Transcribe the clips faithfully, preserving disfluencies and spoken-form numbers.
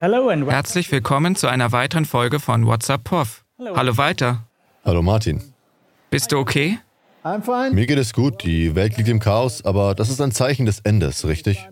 Herzlich willkommen zu einer weiteren Folge von What's Up Puff. Hallo Walter. Hallo Martin. Bist du okay? Mir geht es gut, die Welt liegt im Chaos, aber das ist ein Zeichen des Endes, richtig?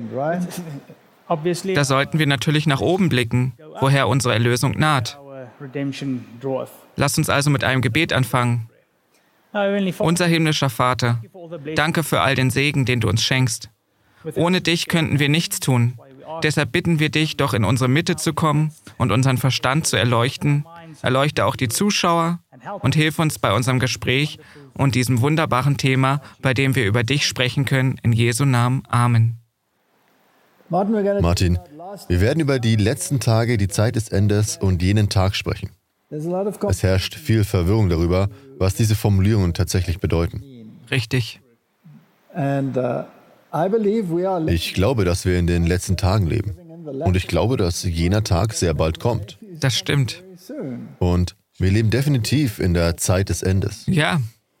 Da sollten wir natürlich nach oben blicken, woher unsere Erlösung naht. Lass uns also mit einem Gebet anfangen. Unser himmlischer Vater, danke für all den Segen, den du uns schenkst. Ohne dich könnten wir nichts tun. Deshalb bitten wir dich, doch in unsere Mitte zu kommen und unseren Verstand zu erleuchten. Erleuchte auch die Zuschauer und hilf uns bei unserem Gespräch und diesem wunderbaren Thema, bei dem wir über dich sprechen können. In Jesu Namen. Amen. Martin, wir werden über die letzten Tage, die Zeit des Endes und jenen Tag sprechen. Es herrscht viel Verwirrung darüber, was diese Formulierungen tatsächlich bedeuten. Richtig. Ich glaube, dass wir in den letzten Tagen leben. Und ich glaube, dass jener Tag sehr bald kommt. Das stimmt. Und wir leben definitiv in der Zeit des Endes. Ja.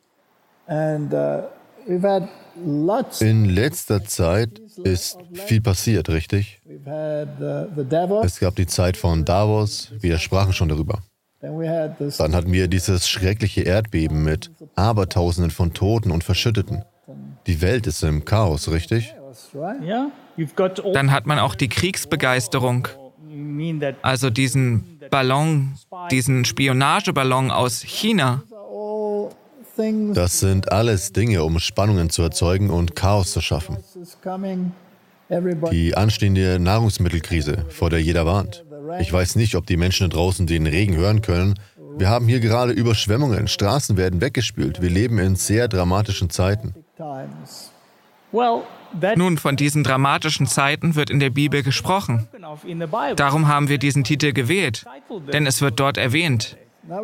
In letzter Zeit ist viel passiert, richtig? Es gab die Zeit von Davos, wir sprachen schon darüber. Dann hatten wir dieses schreckliche Erdbeben mit Abertausenden von Toten und Verschütteten. Die Welt ist im Chaos, richtig? Dann hat man auch die Kriegsbegeisterung. Also diesen Ballon, diesen Spionageballon aus China. Das sind alles Dinge, um Spannungen zu erzeugen und Chaos zu schaffen. Die anstehende Nahrungsmittelkrise, vor der jeder warnt. Ich weiß nicht, ob die Menschen da draußen den Regen hören können. Wir haben hier gerade Überschwemmungen, Straßen werden weggespült. Wir leben in sehr dramatischen Zeiten. Nun, von diesen dramatischen Zeiten wird in der Bibel gesprochen. Darum haben wir diesen Titel gewählt, denn es wird dort erwähnt.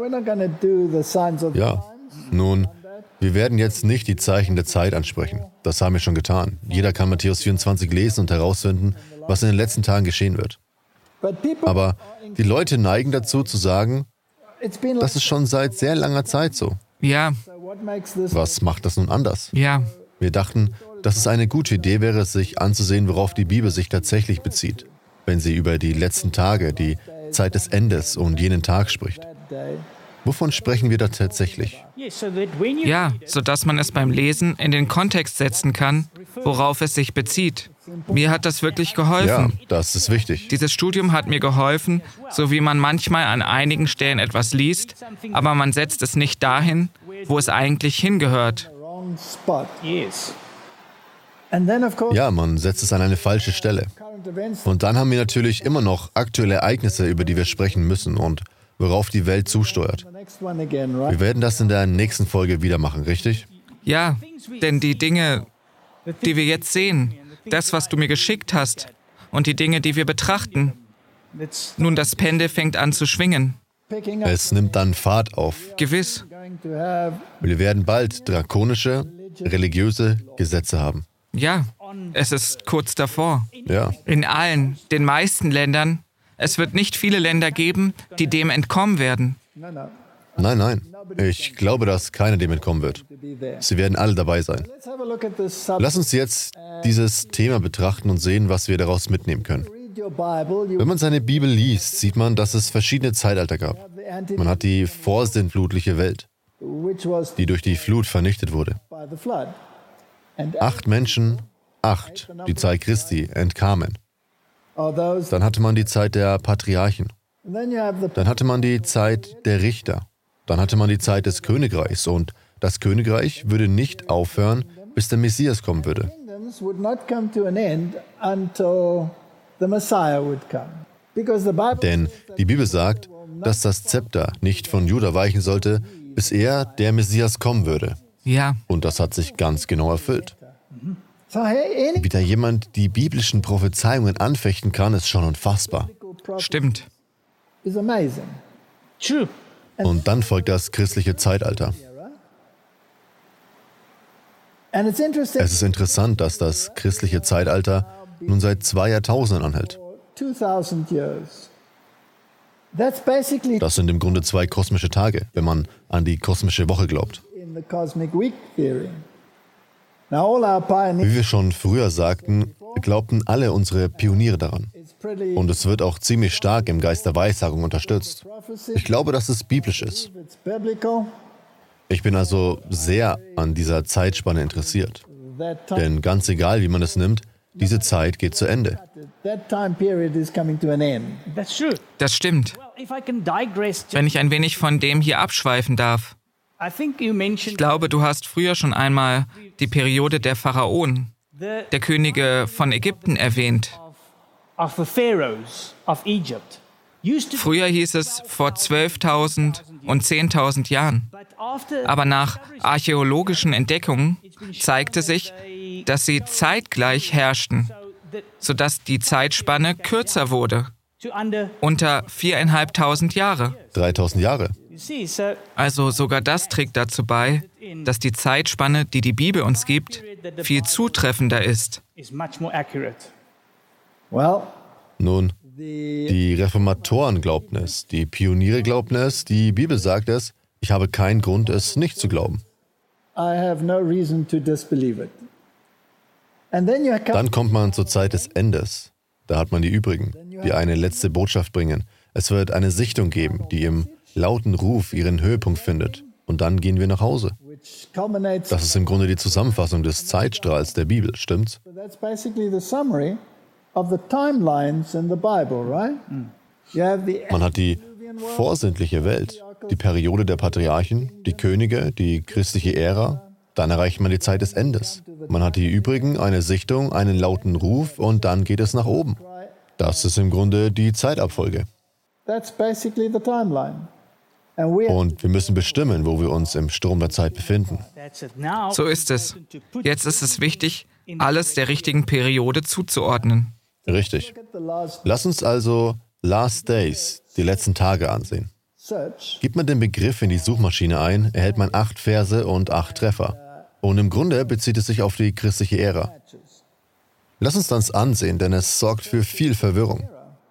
Ja, nun, wir werden jetzt nicht die Zeichen der Zeit ansprechen. Das haben wir schon getan. Jeder kann Matthäus vierundzwanzig lesen und herausfinden, was in den letzten Tagen geschehen wird. Aber die Leute neigen dazu zu sagen, das ist schon seit sehr langer Zeit so. Ja. Was macht das nun anders? Ja. Wir dachten, dass es eine gute Idee wäre, sich anzusehen, worauf die Bibel sich tatsächlich bezieht, wenn sie über die letzten Tage, die Zeit des Endes und jenen Tag spricht. Wovon sprechen wir da tatsächlich? Ja, sodass man es beim Lesen in den Kontext setzen kann, worauf es sich bezieht. Mir hat das wirklich geholfen. Ja, das ist wichtig. Dieses Studium hat mir geholfen, so wie man manchmal an einigen Stellen etwas liest, aber man setzt es nicht dahin, wo es eigentlich hingehört. Ja, man setzt es an eine falsche Stelle. Und dann haben wir natürlich immer noch aktuelle Ereignisse, über die wir sprechen müssen und worauf die Welt zusteuert. Wir werden das in der nächsten Folge wieder machen, richtig? Ja, denn die Dinge, die wir jetzt sehen, das, was du mir geschickt hast und die Dinge, die wir betrachten, nun, das Pendel fängt an zu schwingen. Es nimmt dann Fahrt auf. Gewiss. Wir werden bald drakonische, religiöse Gesetze haben. Ja, es ist kurz davor. Ja. In allen, den meisten Ländern. Es wird nicht viele Länder geben, die dem entkommen werden. Nein, nein. Ich glaube, dass keiner dem entkommen wird. Sie werden alle dabei sein. Lass uns jetzt dieses Thema betrachten und sehen, was wir daraus mitnehmen können. Wenn man seine Bibel liest, sieht man, dass es verschiedene Zeitalter gab. Man hat die vorsintflutliche Welt, die durch die Flut vernichtet wurde. Acht Menschen, acht, die Zeit Christi, entkamen. Dann hatte man die Zeit der Patriarchen. Dann hatte man die Zeit der Richter. Dann hatte man die Zeit des Königreichs. Und das Königreich würde nicht aufhören, bis der Messias kommen würde. Denn die Bibel sagt, dass das Zepter nicht von Juda weichen sollte, bis er, der Messias, kommen würde. Ja. Und das hat sich ganz genau erfüllt. Wie da jemand die biblischen Prophezeiungen anfechten kann, ist schon unfassbar. Stimmt. Und dann folgt das christliche Zeitalter. Es ist interessant, dass das christliche Zeitalter nun seit zwei Jahrtausenden anhält. Das sind im Grunde zwei kosmische Tage, wenn man an die kosmische Woche glaubt. Wie wir schon früher sagten, glaubten alle unsere Pioniere daran. Und es wird auch ziemlich stark im Geist der Weissagung unterstützt. Ich glaube, dass es biblisch ist. Ich bin also sehr an dieser Zeitspanne interessiert. Denn ganz egal, wie man es nimmt, diese Zeit geht zu Ende. Das stimmt. Wenn ich ein wenig von dem hier abschweifen darf. Ich glaube, du hast früher schon einmal die Periode der Pharaonen, der Könige von Ägypten erwähnt. Früher hieß es vor zwölftausend und zehntausend Jahren. Aber nach archäologischen Entdeckungen zeigte sich, dass sie zeitgleich herrschten, sodass die Zeitspanne kürzer wurde, unter viereinhalbtausend Jahre. dreitausend Jahre. Also sogar das trägt dazu bei, dass die Zeitspanne, die die Bibel uns gibt, viel zutreffender ist. Nun, die Reformatoren glaubten es, die Pioniere glaubten es, die Bibel sagt es. Ich habe keinen Grund, es nicht zu glauben. Dann kommt man zur Zeit des Endes. Da hat man die Übrigen, die eine letzte Botschaft bringen. Es wird eine Sichtung geben, die im lauten Ruf ihren Höhepunkt findet. Und dann gehen wir nach Hause. Das ist im Grunde die Zusammenfassung des Zeitstrahls der Bibel, stimmt's? Man hat die vorsinnliche Welt, die Periode der Patriarchen, die Könige, die christliche Ära. Dann erreicht man die Zeit des Endes. Man hat die übrigen, eine Sichtung, einen lauten Ruf und dann geht es nach oben. Das ist im Grunde die Zeitabfolge. Und wir müssen bestimmen, wo wir uns im Sturm der Zeit befinden. So ist es. Jetzt ist es wichtig, alles der richtigen Periode zuzuordnen. Richtig. Lass uns also Last Days, die letzten Tage, ansehen. Gibt man den Begriff in die Suchmaschine ein, erhält man acht Verse und acht Treffer. Und im Grunde bezieht es sich auf die christliche Ära. Lass uns das ansehen, denn es sorgt für viel Verwirrung.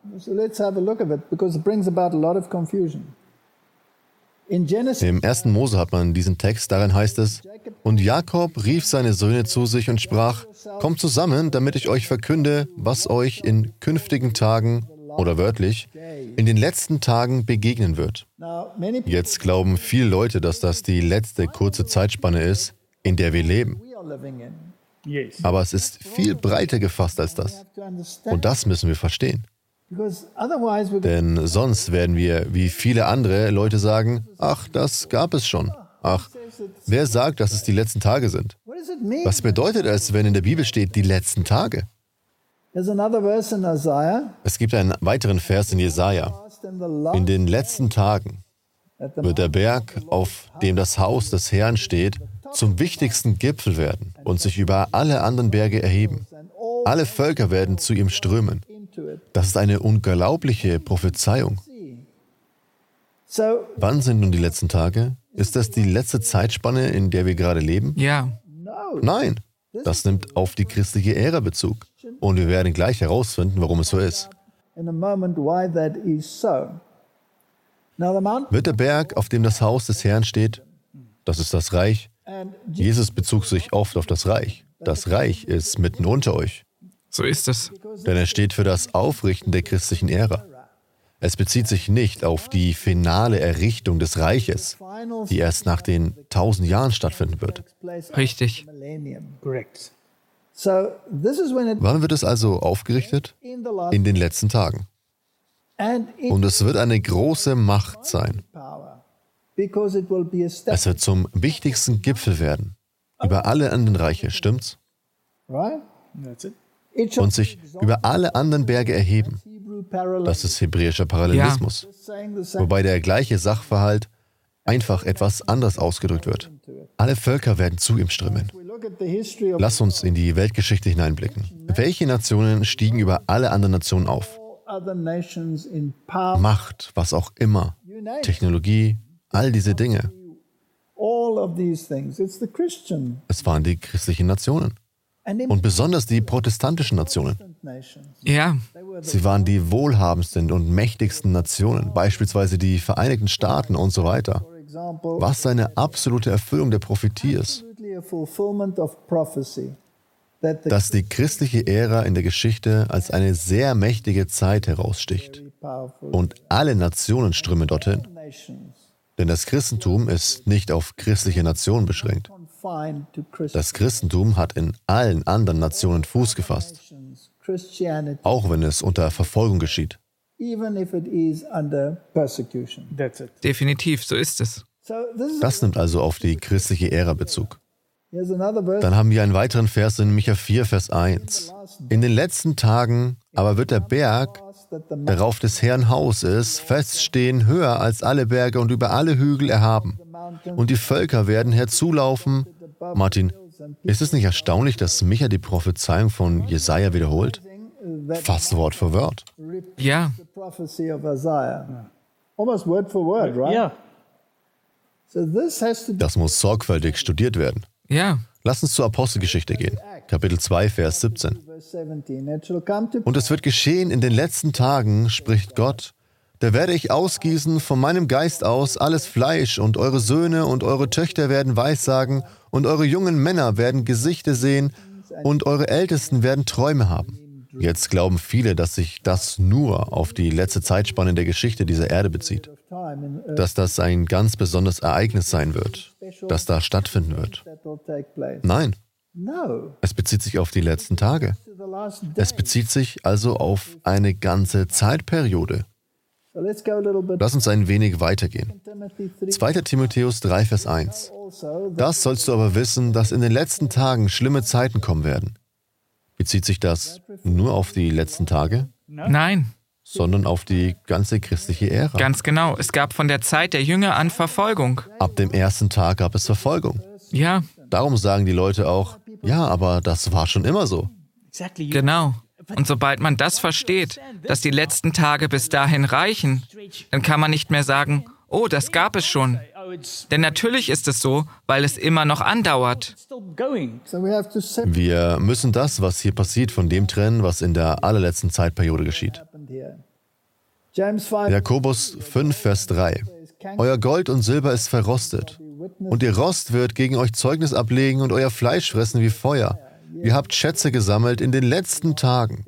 Im ersten Mose hat man diesen Text, darin heißt es: Und Jakob rief seine Söhne zu sich und sprach: Kommt zusammen, damit ich euch verkünde, was euch in künftigen Tagen, oder wörtlich, in den letzten Tagen begegnen wird. Jetzt glauben viele Leute, dass das die letzte kurze Zeitspanne ist, in der wir leben. Aber es ist viel breiter gefasst als das. Und das müssen wir verstehen. Denn sonst werden wir, wie viele andere Leute sagen, ach, das gab es schon. Ach, wer sagt, dass es die letzten Tage sind? Was bedeutet es, wenn in der Bibel steht, die letzten Tage? Es gibt einen weiteren Vers in Jesaja. In den letzten Tagen wird der Berg, auf dem das Haus des Herrn steht, zum wichtigsten Gipfel werden und sich über alle anderen Berge erheben. Alle Völker werden zu ihm strömen. Das ist eine unglaubliche Prophezeiung. Wann sind nun die letzten Tage? Ist das die letzte Zeitspanne, in der wir gerade leben? Ja. Nein, das nimmt auf die christliche Ära Bezug. Und wir werden gleich herausfinden, warum es so ist. Wird der Berg, auf dem das Haus des Herrn steht, das ist das Reich. Jesus bezog sich oft auf das Reich. Das Reich ist mitten unter euch. So ist es. Denn er steht für das Aufrichten der christlichen Ära. Es bezieht sich nicht auf die finale Errichtung des Reiches, die erst nach den tausend Jahren stattfinden wird. Richtig. Wann wird es also aufgerichtet? In den letzten Tagen. Und es wird eine große Macht sein. Es wird zum wichtigsten Gipfel werden, über alle anderen Reiche, stimmt's? Und sich über alle anderen Berge erheben. Das ist hebräischer Parallelismus. Ja. Wobei der gleiche Sachverhalt einfach etwas anders ausgedrückt wird. Alle Völker werden zu ihm strömen. Lass uns in die Weltgeschichte hineinblicken. Welche Nationen stiegen über alle anderen Nationen auf? Macht, was auch immer, Technologie, all diese Dinge. Es waren die christlichen Nationen. Und besonders die protestantischen Nationen. Ja. Sie waren die wohlhabendsten und mächtigsten Nationen, beispielsweise die Vereinigten Staaten und so weiter. Was eine absolute Erfüllung der Prophetie ist. dass die christliche Ära in der Geschichte als eine sehr mächtige Zeit heraussticht. Und alle Nationen strömen dorthin. Denn das Christentum ist nicht auf christliche Nationen beschränkt. Das Christentum hat in allen anderen Nationen Fuß gefasst, auch wenn es unter Verfolgung geschieht. Definitiv, so ist es. Das nimmt also auf die christliche Ära Bezug. Dann haben wir einen weiteren Vers in Micha vier, Vers eins. In den letzten Tagen aber wird der Berg, darauf des Herrn Haus ist, feststehen höher als alle Berge und über alle Hügel erhaben. Und die Völker werden herzulaufen. Martin, ist es nicht erstaunlich, dass Micha die Prophezeiung von Jesaja wiederholt? Fast Wort für Wort. Ja. Ja. Das muss sorgfältig studiert werden. Ja. Lass uns zur Apostelgeschichte gehen. Kapitel zwei, Vers siebzehn. Und es wird geschehen in den letzten Tagen, spricht Gott, da werde ich ausgießen von meinem Geist aus alles Fleisch, und eure Söhne und eure Töchter werden Weissagen, und eure jungen Männer werden Gesichter sehen, und eure Ältesten werden Träume haben. Jetzt glauben viele, dass sich das nur auf die letzte Zeitspanne in der Geschichte dieser Erde bezieht. Dass das ein ganz besonderes Ereignis sein wird, das da stattfinden wird. Nein, es bezieht sich auf die letzten Tage. Es bezieht sich also auf eine ganze Zeitperiode. Lass uns ein wenig weitergehen. zweiter Timotheus drei, Vers eins. Das sollst du aber wissen, dass in den letzten Tagen schlimme Zeiten kommen werden. Bezieht sich das nur auf die letzten Tage? Nein. Sondern auf die ganze christliche Ära. Ganz genau. Es gab von der Zeit der Jünger an Verfolgung. Ab dem ersten Tag gab es Verfolgung. Ja. Darum sagen die Leute auch, ja, aber das war schon immer so. Genau. Und sobald man das versteht, dass die letzten Tage bis dahin reichen, dann kann man nicht mehr sagen, oh, das gab es schon. Denn natürlich ist es so, weil es immer noch andauert. Wir müssen das, was hier passiert, von dem trennen, was in der allerletzten Zeitperiode geschieht. Jakobus fünf, Vers drei. Euer Gold und Silber ist verrostet, und ihr Rost wird gegen euch Zeugnis ablegen und euer Fleisch fressen wie Feuer. Ihr habt Schätze gesammelt in den letzten Tagen.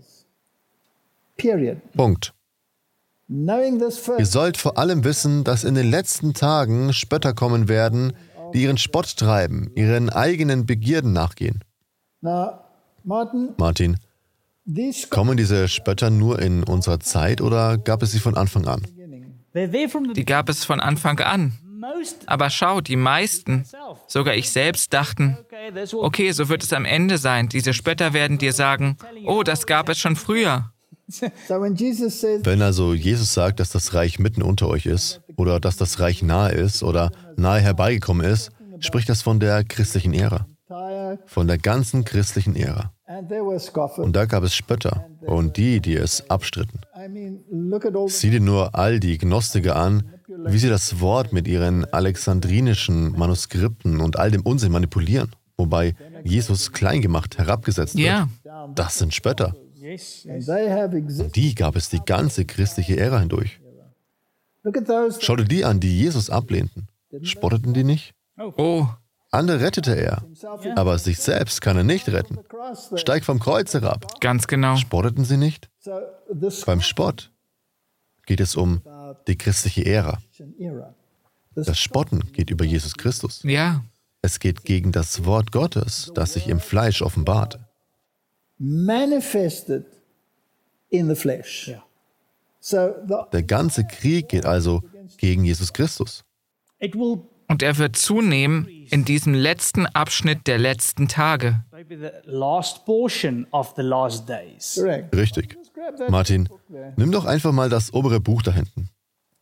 Punkt. Ihr sollt vor allem wissen, dass in den letzten Tagen Spötter kommen werden, die ihren Spott treiben, ihren eigenen Begierden nachgehen. Martin, kommen diese Spötter nur in unserer Zeit oder gab es sie von Anfang an? Die gab es von Anfang an. Aber schau, die meisten, sogar ich selbst, dachten, okay, so wird es am Ende sein. Diese Spötter werden dir sagen, oh, das gab es schon früher. Wenn also Jesus sagt, dass das Reich mitten unter euch ist oder dass das Reich nahe ist oder nahe herbeigekommen ist, spricht das von der christlichen Ära, von der ganzen christlichen Ära. Und da gab es Spötter und die, die es abstritten. Sieh dir nur all die Gnostiker an, wie sie das Wort mit ihren alexandrinischen Manuskripten und all dem Unsinn manipulieren, wobei Jesus klein gemacht, herabgesetzt wird. Ja. Das sind Spötter. Und die gab es die ganze christliche Ära hindurch. Schau dir die an, die Jesus ablehnten. Spotteten die nicht? Oh. Andere rettete er, aber sich selbst kann er nicht retten. Steig vom Kreuz herab. Ganz genau. Spotteten sie nicht? Beim Spott geht es um die christliche Ära. Das Spotten geht über Jesus Christus. Ja. Es geht gegen das Wort Gottes, das sich im Fleisch offenbarte. Manifested in the flesh. Der ganze Krieg geht also gegen Jesus Christus. Und er wird zunehmen in diesem letzten Abschnitt der letzten Tage. Richtig. Martin, nimm doch einfach mal das obere Buch da hinten.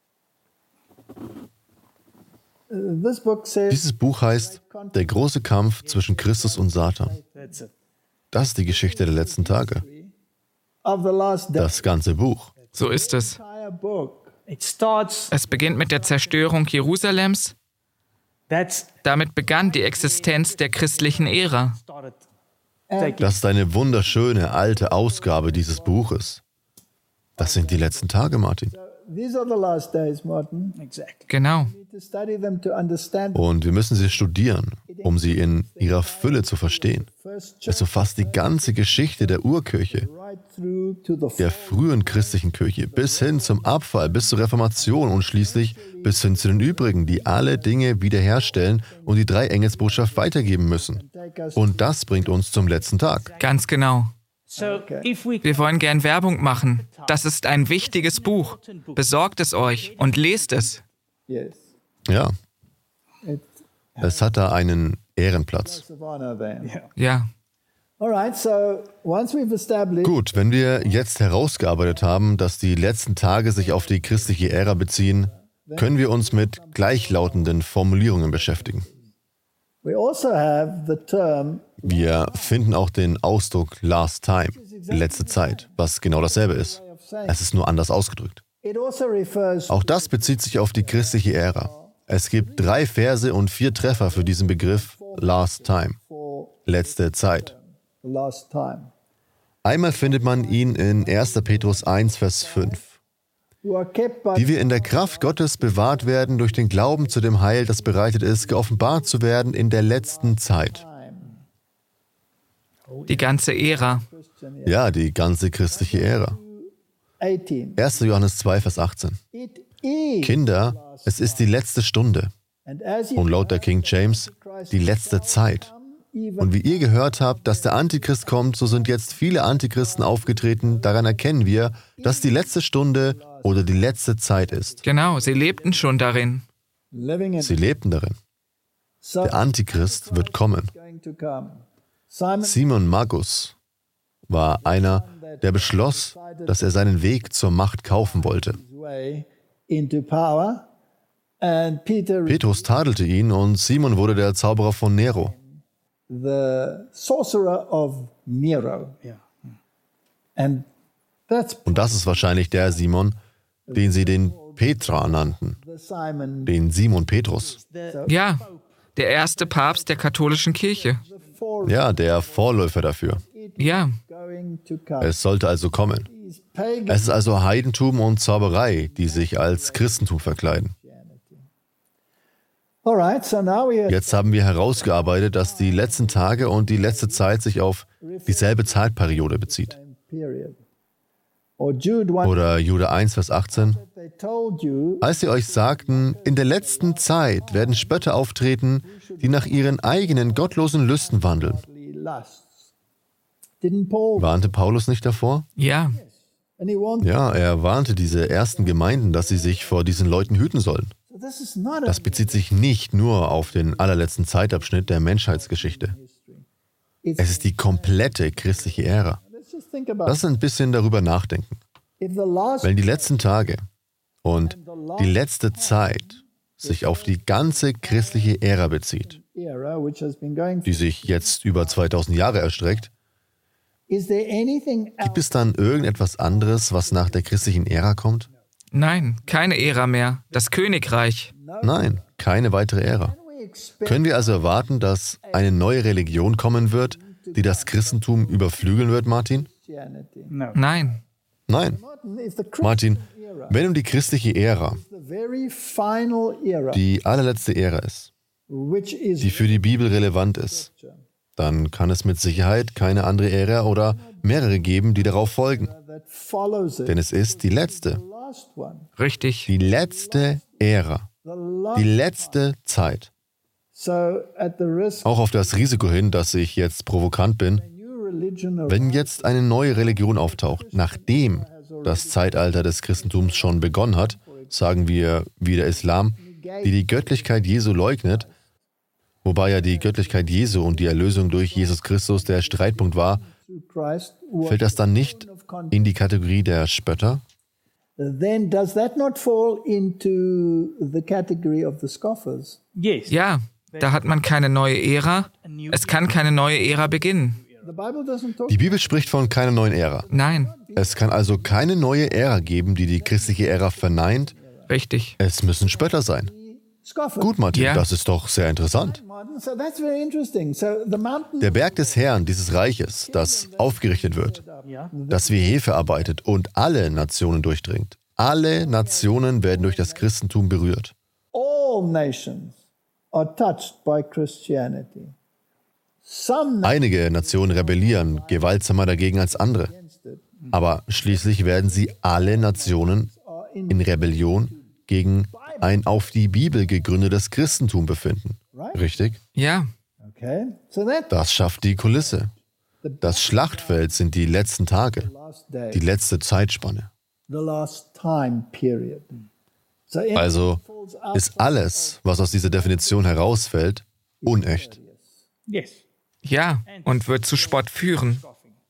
Dieses Buch heißt Der große Kampf zwischen Christus und Satan. Das ist die Geschichte der letzten Tage. Das ganze Buch. So ist es. Es beginnt mit der Zerstörung Jerusalems. Damit begann die Existenz der christlichen Ära. Das ist eine wunderschöne alte Ausgabe dieses Buches. Das sind die letzten Tage, Martin. Genau. Und wir müssen sie studieren, um sie in ihrer Fülle zu verstehen. Es umfasst die ganze Geschichte der Urkirche, der frühen christlichen Kirche, bis hin zum Abfall, bis zur Reformation und schließlich bis hin zu den übrigen, die alle Dinge wiederherstellen und die Drei-Engelsbotschaft weitergeben müssen. Und das bringt uns zum letzten Tag. Ganz genau. Wir wollen gern Werbung machen. Das ist ein wichtiges Buch. Besorgt es euch und lest es. Ja. Es hat da einen Ehrenplatz. Ja. Gut, wenn wir jetzt herausgearbeitet haben, dass die letzten Tage sich auf die christliche Ära beziehen, können wir uns mit gleichlautenden Formulierungen beschäftigen. Wir finden auch den Ausdruck Last Time, letzte Zeit, was genau dasselbe ist. Es ist nur anders ausgedrückt. Auch das bezieht sich auf die christliche Ära. Es gibt drei Verse und vier Treffer für diesen Begriff Last Time, letzte Zeit. Einmal findet man ihn in erster Petrus eins, Vers fünf. Die wir in der Kraft Gottes bewahrt werden, durch den Glauben zu dem Heil, das bereitet ist, geoffenbart zu werden in der letzten Zeit. Die ganze Ära. Ja, die ganze christliche Ära. erster Johannes zwei, Vers achtzehn. Kinder, es ist die letzte Stunde. Und laut der King James, die letzte Zeit. Und wie ihr gehört habt, dass der Antichrist kommt, so sind jetzt viele Antichristen aufgetreten. Daran erkennen wir, dass die letzte Stunde oder die letzte Zeit ist. Genau, sie lebten schon darin. Sie lebten darin. Der Antichrist wird kommen. Simon Magus war einer, der beschloss, dass er seinen Weg zur Macht kaufen wollte. Petrus tadelte ihn und Simon wurde der Zauberer von Nero. Und das ist wahrscheinlich der Simon, den sie den Petra nannten, den Simon Petrus. Ja, der erste Papst der katholischen Kirche. Ja, der Vorläufer dafür. Ja. Es sollte also kommen. Es ist also Heidentum und Zauberei, die sich als Christentum verkleiden. Jetzt haben wir herausgearbeitet, dass die letzten Tage und die letzte Zeit sich auf dieselbe Zeitperiode bezieht. Oder Juda eins, Vers achtzehn. Als sie euch sagten, in der letzten Zeit werden Spötter auftreten, die nach ihren eigenen gottlosen Lüsten wandeln. Warnte Paulus nicht davor? Ja. Ja, er warnte diese ersten Gemeinden, dass sie sich vor diesen Leuten hüten sollen. Das bezieht sich nicht nur auf den allerletzten Zeitabschnitt der Menschheitsgeschichte. Es ist die komplette christliche Ära. Lass uns ein bisschen darüber nachdenken. Wenn die letzten Tage und die letzte Zeit sich auf die ganze christliche Ära bezieht, die sich jetzt über zweitausend Jahre erstreckt, gibt es dann irgendetwas anderes, was nach der christlichen Ära kommt? Nein, keine Ära mehr. Das Königreich. Nein, keine weitere Ära. Können wir also erwarten, dass eine neue Religion kommen wird, die das Christentum überflügeln wird, Martin? Nein. Nein. Martin, wenn um die christliche Ära, die allerletzte Ära ist, die für die Bibel relevant ist, dann kann es mit Sicherheit keine andere Ära oder mehrere geben, die darauf folgen. Denn es ist die letzte. Richtig. Die letzte Ära. Die letzte Zeit. Auch auf das Risiko hin, dass ich jetzt provokant bin, wenn jetzt eine neue Religion auftaucht, nachdem das Zeitalter des Christentums schon begonnen hat, sagen wir wie der Islam, die die Göttlichkeit Jesu leugnet, wobei ja die Göttlichkeit Jesu und die Erlösung durch Jesus Christus der Streitpunkt war, fällt das dann nicht in die Kategorie der Spötter? Then does that not fall into the category of the scoffers? Yes. Ja, da hat man keine neue Ära. Es kann keine neue Ära beginnen. Die Bibel spricht von keiner neuen Ära. Nein. Es kann also keine neue Ära geben, die die christliche Ära verneint. Richtig. Es müssen Spötter sein. Gut, Martin, Ja. das ist doch sehr interessant. Der Berg des Herrn, dieses Reiches, das aufgerichtet wird, das wie Hefe arbeitet und alle Nationen durchdringt. Alle Nationen werden durch das Christentum berührt. are touched by Christianity. Einige Nationen rebellieren gewaltsamer dagegen als andere. Aber schließlich werden sie alle Nationen in Rebellion gegen ein auf die Bibel gegründetes Christentum befinden. Richtig? Ja. Das schafft die Kulisse. Das Schlachtfeld sind die letzten Tage, die letzte Zeitspanne. Also ist alles, was aus dieser Definition herausfällt, unecht. Ja, und wird zu Spott führen.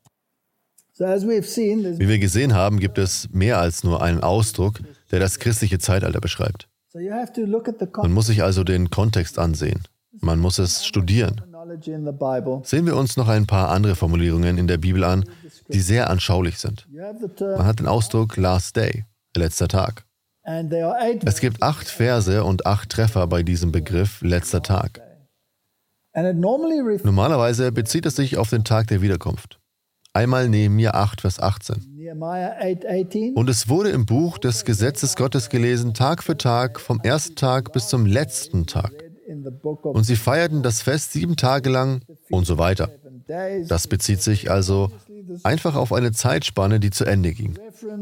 Wie wir gesehen haben, gibt es mehr als nur einen Ausdruck, der das christliche Zeitalter beschreibt. Man muss sich also den Kontext ansehen. Man muss es studieren. Sehen wir uns noch ein paar andere Formulierungen in der Bibel an, die sehr anschaulich sind. Man hat den Ausdruck Last Day, letzter Tag. Es gibt acht Verse und acht Treffer bei diesem Begriff letzter Tag. Normalerweise bezieht es sich auf den Tag der Wiederkunft. Einmal Nehemia acht, Vers achtzehn. Und es wurde im Buch des Gesetzes Gottes gelesen, Tag für Tag, vom ersten Tag bis zum letzten Tag. Und sie feierten das Fest sieben Tage lang und so weiter. Das bezieht sich also einfach auf eine Zeitspanne, die zu Ende ging.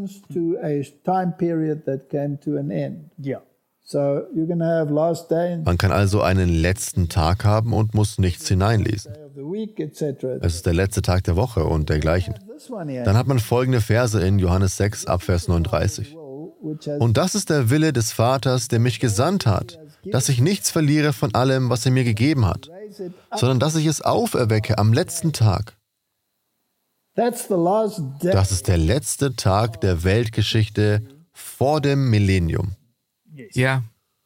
Man kann also einen letzten Tag haben und muss nichts hineinlesen. Es ist der letzte Tag der Woche und dergleichen. Dann hat man folgende Verse in Johannes sechs, ab Vers neununddreißig. Und das ist der Wille des Vaters, der mich gesandt hat, dass ich nichts verliere von allem, was er mir gegeben hat, sondern dass ich es auferwecke am letzten Tag. Das ist der letzte Tag der Weltgeschichte vor dem Millennium. Ja.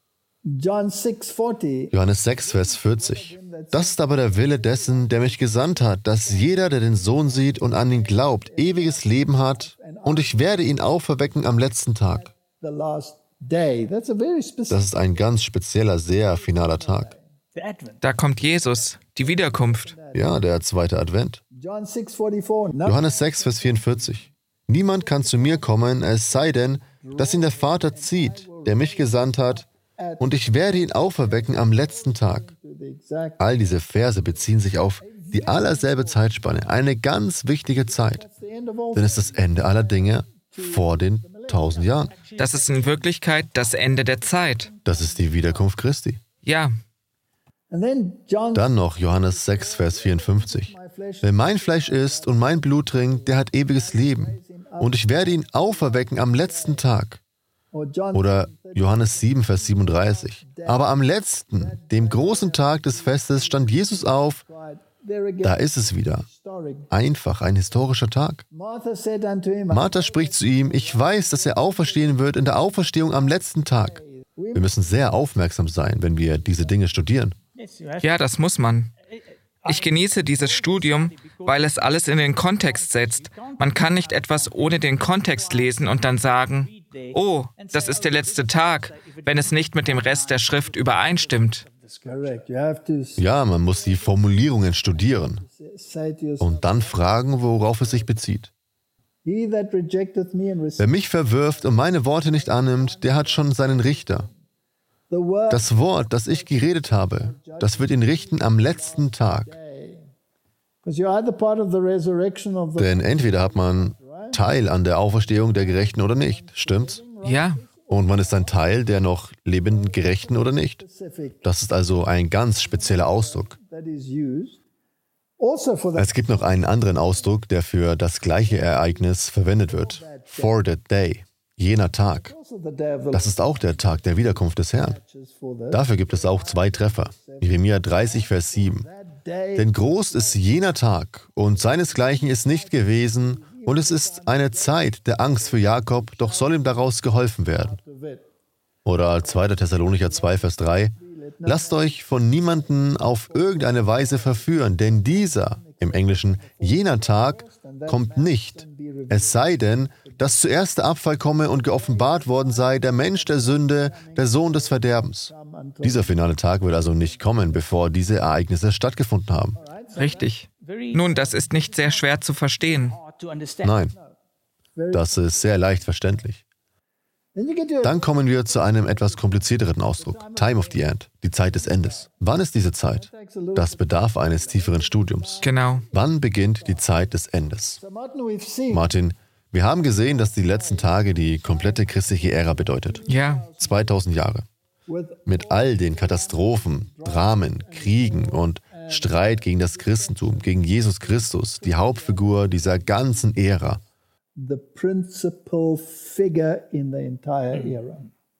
Johannes sechs, Vers vierzig. Das ist aber der Wille dessen, der mich gesandt hat, dass jeder, der den Sohn sieht und an ihn glaubt, ewiges Leben hat, und ich werde ihn auferwecken am letzten Tag. Das ist ein ganz spezieller, sehr finaler Tag. Da kommt Jesus, die Wiederkunft. Ja, der zweite Advent. Johannes sechs, Vers vierundvierzig. Niemand kann zu mir kommen, es sei denn, dass ihn der Vater zieht, der mich gesandt hat, und ich werde ihn auferwecken am letzten Tag. All diese Verse beziehen sich auf die allerselbe Zeitspanne, eine ganz wichtige Zeit. Denn es ist das Ende aller Dinge vor den tausend Jahren. Das ist in Wirklichkeit das Ende der Zeit. Das ist die Wiederkunft Christi. Ja. Dann noch Johannes sechs, Vers vierundfünfzig. Wer mein Fleisch isst und mein Blut trinkt, der hat ewiges Leben. Und ich werde ihn auferwecken am letzten Tag. Oder Johannes sieben, Vers siebenunddreißig. Aber am letzten, dem großen Tag des Festes, stand Jesus auf. Da ist es wieder. Einfach ein historischer Tag. Martha spricht zu ihm, ich weiß, dass er auferstehen wird in der Auferstehung am letzten Tag. Wir müssen sehr aufmerksam sein, wenn wir diese Dinge studieren. Ja, das muss man. Ich genieße dieses Studium, weil es alles in den Kontext setzt. Man kann nicht etwas ohne den Kontext lesen und dann sagen, oh, das ist der letzte Tag, wenn es nicht mit dem Rest der Schrift übereinstimmt. Ja, man muss die Formulierungen studieren und dann fragen, worauf es sich bezieht. Wer mich verwirft und meine Worte nicht annimmt, der hat schon seinen Richter. Das Wort, das ich geredet habe, das wird ihn richten am letzten Tag. Denn entweder hat man Teil an der Auferstehung der Gerechten oder nicht, stimmt's? Ja. Und man ist ein Teil der noch lebenden Gerechten oder nicht. Das ist also ein ganz spezieller Ausdruck. Es gibt noch einen anderen Ausdruck, der für das gleiche Ereignis verwendet wird. For that day, jener Tag. Das ist auch der Tag der Wiederkunft des Herrn. Dafür gibt es auch zwei Treffer. Jeremia dreißig, Vers sieben. Denn groß ist jener Tag und seinesgleichen ist nicht gewesen, und es ist eine Zeit der Angst für Jakob, doch soll ihm daraus geholfen werden. Oder zweiter Thessalonicher zwei, Vers drei. Lasst euch von niemandem auf irgendeine Weise verführen, denn dieser, im Englischen jener Tag, kommt nicht. Es sei denn, dass zuerst der Abfall komme und geoffenbart worden sei, der Mensch der Sünde, der Sohn des Verderbens. Dieser finale Tag wird also nicht kommen, bevor diese Ereignisse stattgefunden haben. Richtig. Nun, das ist nicht sehr schwer zu verstehen. Nein, das ist sehr leicht verständlich. Dann kommen wir zu einem etwas komplizierteren Ausdruck, Time of the End, die Zeit des Endes. Wann ist diese Zeit? Das bedarf eines tieferen Studiums. Genau. Wann beginnt die Zeit des Endes? Martin, wir haben gesehen, dass die letzten Tage die komplette christliche Ära bedeutet. Ja. zweitausend Jahre. Mit all den Katastrophen, Dramen, Kriegen und Streit gegen das Christentum, gegen Jesus Christus, die Hauptfigur dieser ganzen Ära. The principal figure in the entire era.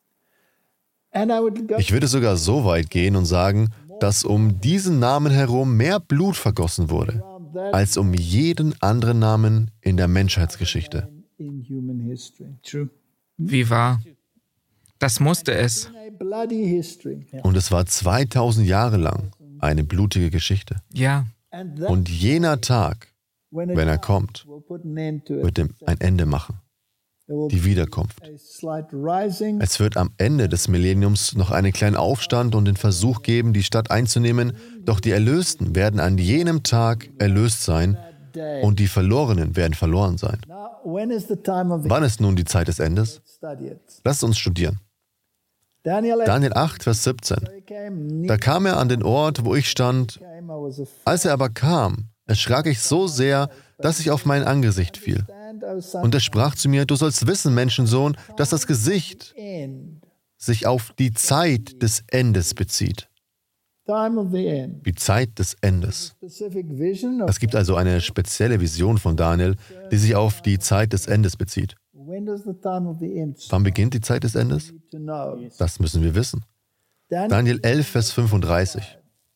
And I would go Ich würde sogar so weit gehen und sagen, dass um diesen Namen herum mehr Blut vergossen wurde, als um jeden anderen Namen in der Menschheitsgeschichte. in human history. True. Wie wahr? Das musste es. A bloody history. Und es war zweitausend Jahre lang eine blutige Geschichte. Ja. And that, Und jener Tag, when, it wenn er kommt, will put an end to it. wird dem ein Ende machen. There will Die Wiederkunft. be a slight rising. Es wird am Ende des Millenniums noch einen kleinen Aufstand und den Versuch geben, die Stadt einzunehmen, doch die Erlösten werden an jenem Tag erlöst sein Day. und die Verlorenen werden verloren sein. Now, when is the time of the Wann ist nun die Zeit des Endes? study it? Lasst uns studieren. Daniel, Daniel acht, Vers siebzehn. he came near, Da kam er an den Ort, wo ich stand. came, I was afraid. Als er aber kam, erschrak ich so sehr, dass ich auf mein Angesicht fiel. And, O son Und er sprach zu mir, du sollst wissen, Menschensohn, dass das Gesicht end. sich auf die Zeit des Endes bezieht. Time of the end. Die Zeit des Endes. Specific vision of Es gibt also eine spezielle Vision von Daniel, die sich auf die Zeit des Endes bezieht. when does the time of the end start Wann beginnt die Zeit des Endes? to know? Das müssen wir wissen. Daniel, Daniel elf, Vers fünfunddreißig.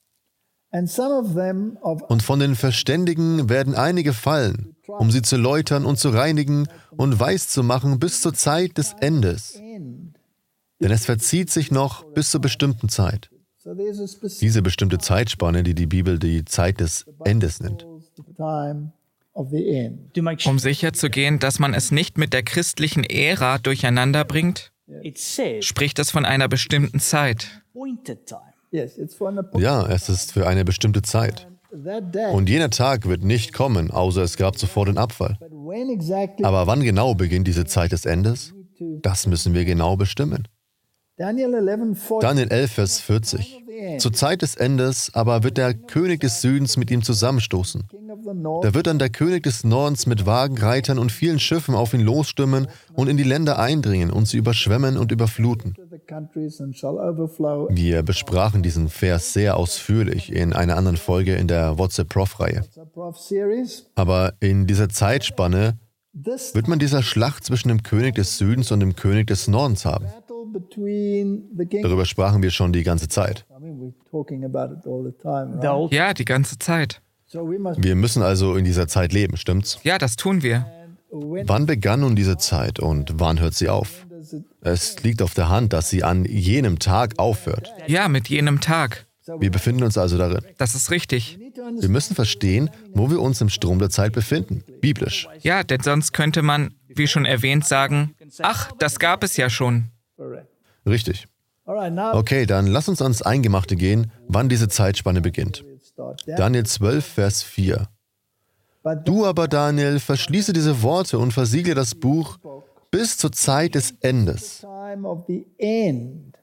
and some of them of Und von den Verständigen werden einige fallen, um sie zu läutern und zu reinigen und weiß zu machen bis zur Zeit des Endes. end. Denn es verzieht sich noch bis zur bestimmten Zeit. So there's a specific Diese bestimmte Zeitspanne, die die Bibel die Zeit des Endes nennt. time of the end. Um sicherzugehen, dass man es nicht mit der christlichen Ära durcheinander bringt, It says spricht es von einer bestimmten Zeit. appointed time. Yes, it's for an appointment. Ja, es ist für eine bestimmte Zeit. That day. Und jener Tag wird nicht kommen, außer es gab zuvor den Abfall. But when exactly? Aber wann genau beginnt diese Zeit des Endes? Das müssen wir genau bestimmen. Daniel eleven forty. Daniel elf, Vers vierzig. Zur Zeit des Endes aber wird der König des Südens mit ihm zusammenstoßen. King of the north. Da wird dann der König des Nordens mit Wagenreitern und vielen Schiffen auf ihn losstürmen und in die Länder eindringen und sie überschwemmen und überfluten. To the countries and shall overflow. Wir besprachen diesen Vers sehr ausführlich in einer anderen Folge in der WhatsApp-Prof-Reihe. It's a prof series. Aber in dieser Zeitspanne This wird man dieser Schlacht zwischen dem König des Südens und dem König des Nordens haben. battle between the king. Darüber sprachen wir schon die ganze Zeit. I mean, we're talking about it all the time, The right? Old Ja, die ganze Zeit. So we must. Wir müssen also in dieser Zeit leben, stimmt's? Ja, das tun wir. When Wann begann nun diese Zeit und wann hört sie auf? does it? Es liegt auf der Hand, dass sie an jenem Tag aufhört. Ja, mit jenem Tag. Wir befinden uns also darin. Das ist richtig. Need to Wir understand. müssen verstehen, wo wir uns im Strom der Zeit befinden, biblisch. Ja, denn sonst könnte man, wie schon erwähnt, sagen, ach, das gab es ja schon. Correct. Richtig. All right, now Okay, dann lass uns ans Eingemachte gehen, wann diese Zeitspanne beginnt. it start. Daniel zwölf, Vers vier. But Du aber, Daniel, verschließe diese Worte und versiegle das Buch bis zur Zeit des Endes. time of the end.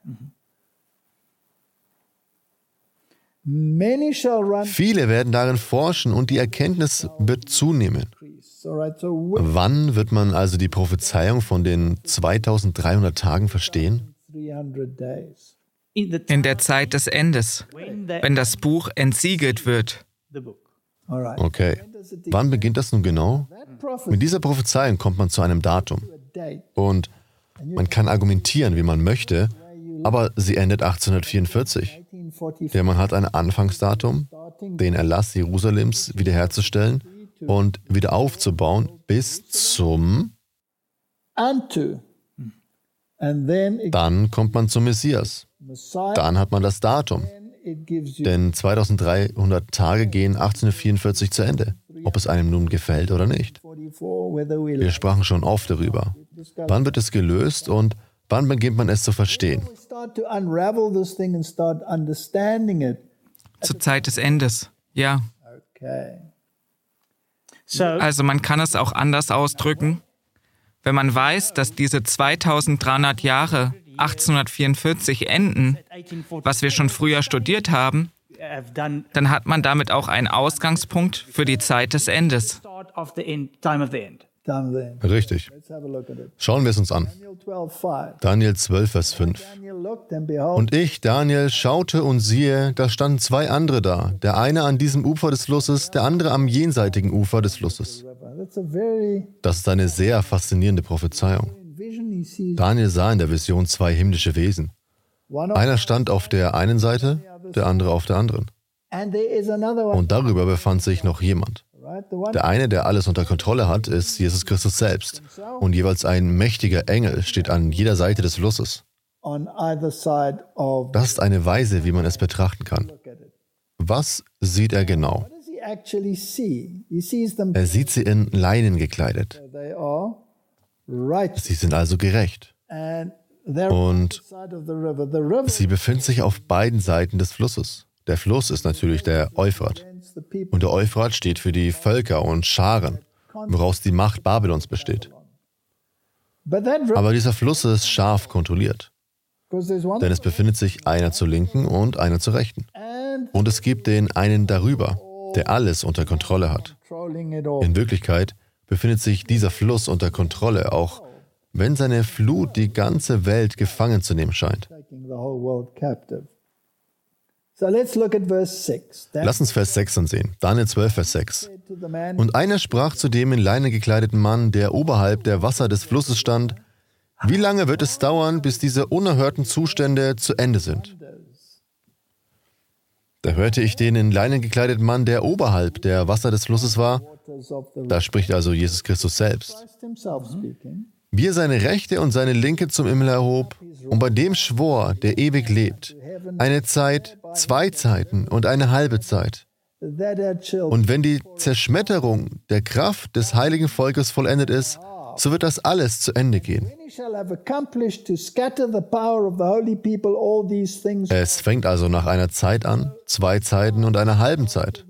Many shall run. Viele werden darin forschen und die Erkenntnis wird zunehmen. All right, so with Wann wird man also die Prophezeiung von den zweitausenddreihundert Tagen verstehen? three hundred days. in the In der Zeit des Endes, when the, wenn das Buch entsiegelt wird. the book. All right. Okay. Wann beginnt das nun genau? That prophecy Mit dieser Prophezeiung kommt man zu einem Datum. date. Und man kann argumentieren, wie man möchte, aber sie endet achtzehnhundertvierundvierzig. eighteen forty-four. Denn man hat ein Anfangsdatum, den Erlass Jerusalems wiederherzustellen und wieder aufzubauen bis zum... Unto. And then it, Dann kommt man zum Messias. Messiah. Dann hat man das Datum. Then it gives you Denn zweitausenddreihundert Tage gehen achtzehnhundertvierundvierzig zu Ende. Ob es einem nun gefällt oder nicht. forty-four, whether we Wir sprachen schon oft darüber. Wann wird es gelöst und wann beginnt man es zu verstehen? we start to unravel this thing and start understanding it. Zur Zeit des Endes. Ja. Okay. So Also man kann es auch anders ausdrücken. Wenn man weiß, dass diese zweitausenddreihundert Jahre achtzehnhundertvierundvierzig enden, was wir schon früher studiert haben, dann hat man damit auch einen Ausgangspunkt für die Zeit des Endes. Richtig. Schauen wir es uns an. Daniel zwölf, Vers fünf. Und ich, Daniel, schaute und siehe, da standen zwei andere da, der eine an diesem Ufer des Flusses, der andere am jenseitigen Ufer des Flusses. Das ist eine sehr faszinierende Prophezeiung. Daniel sah in der Vision zwei himmlische Wesen. Einer stand auf der einen Seite, der andere auf der anderen. Und darüber befand sich noch jemand. Der eine, der alles unter Kontrolle hat, ist Jesus Christus selbst. Und jeweils ein mächtiger Engel steht an jeder Seite des Flusses. Das ist eine Weise, wie man es betrachten kann. Was sieht er genau? Er sieht sie in Leinen gekleidet. Sie sind also gerecht. Und sie befinden sich auf beiden Seiten des Flusses. Der Fluss ist natürlich der Euphrat. Und der Euphrat steht für die Völker und Scharen, woraus die Macht Babylons besteht. Aber dieser Fluss ist scharf kontrolliert. Denn es befindet sich einer zur Linken und einer zur Rechten. Und es gibt den einen darüber, der alles unter Kontrolle hat. In Wirklichkeit befindet sich dieser Fluss unter Kontrolle, auch wenn seine Flut die ganze Welt gefangen zu nehmen scheint. Lass uns Vers sechs ansehen. Daniel zwölf, Vers sechs. Und einer sprach zu dem in Leinen gekleideten Mann, der oberhalb der Wasser des Flusses stand: Wie lange wird es dauern, bis diese unerhörten Zustände zu Ende sind? Da hörte ich den in Leinen gekleideten Mann, der oberhalb der Wasser des Flusses war. Da spricht also Jesus Christus selbst. Wie er seine Rechte und seine Linke zum Himmel erhob und bei dem schwor, der ewig lebt, eine Zeit, zwei Zeiten und eine halbe Zeit. Und wenn die Zerschmetterung der Kraft des heiligen Volkes vollendet ist, so wird das alles zu Ende gehen. Es fängt also nach einer Zeit an, zwei Zeiten und einer halben Zeit.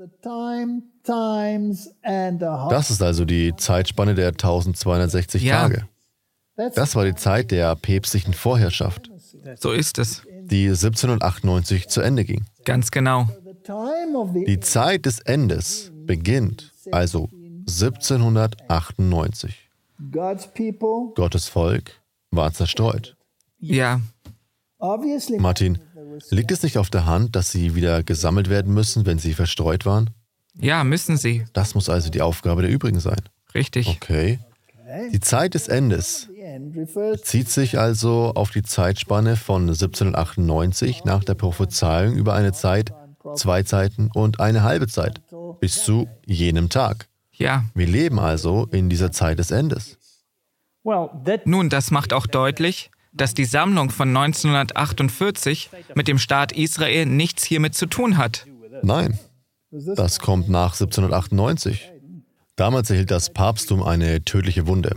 Das ist also die Zeitspanne der eintausendzweihundertsechzig Ja. Tage. Das war die Zeit der päpstlichen Vorherrschaft, So ist es. die siebzehnhundertachtundneunzig zu Ende ging. Ganz genau. Die Zeit des Endes beginnt also siebzehnhundertachtundneunzig. Gottes Volk war zerstreut. Ja, Martin, liegt es nicht auf der Hand, dass sie wieder gesammelt werden müssen, wenn sie verstreut waren? ja, müssen sie. Das muss also die Aufgabe der übrigen sein. Richtig. Okay. Die Zeit des Endes bezieht sich also auf die Zeitspanne von siebzehnhundertachtundneunzig nach der Prophezeiung über eine Zeit, zwei Zeiten und eine halbe Zeit bis zu jenem Tag. Ja. Wir leben also in dieser Zeit des Endes. Nun, das macht auch deutlich, dass die Sammlung von neunzehnhundertachtundvierzig mit dem Staat Israel nichts hiermit zu tun hat. Nein, das kommt nach siebzehnhundertachtundneunzig. Damals erhielt das Papsttum eine tödliche Wunde.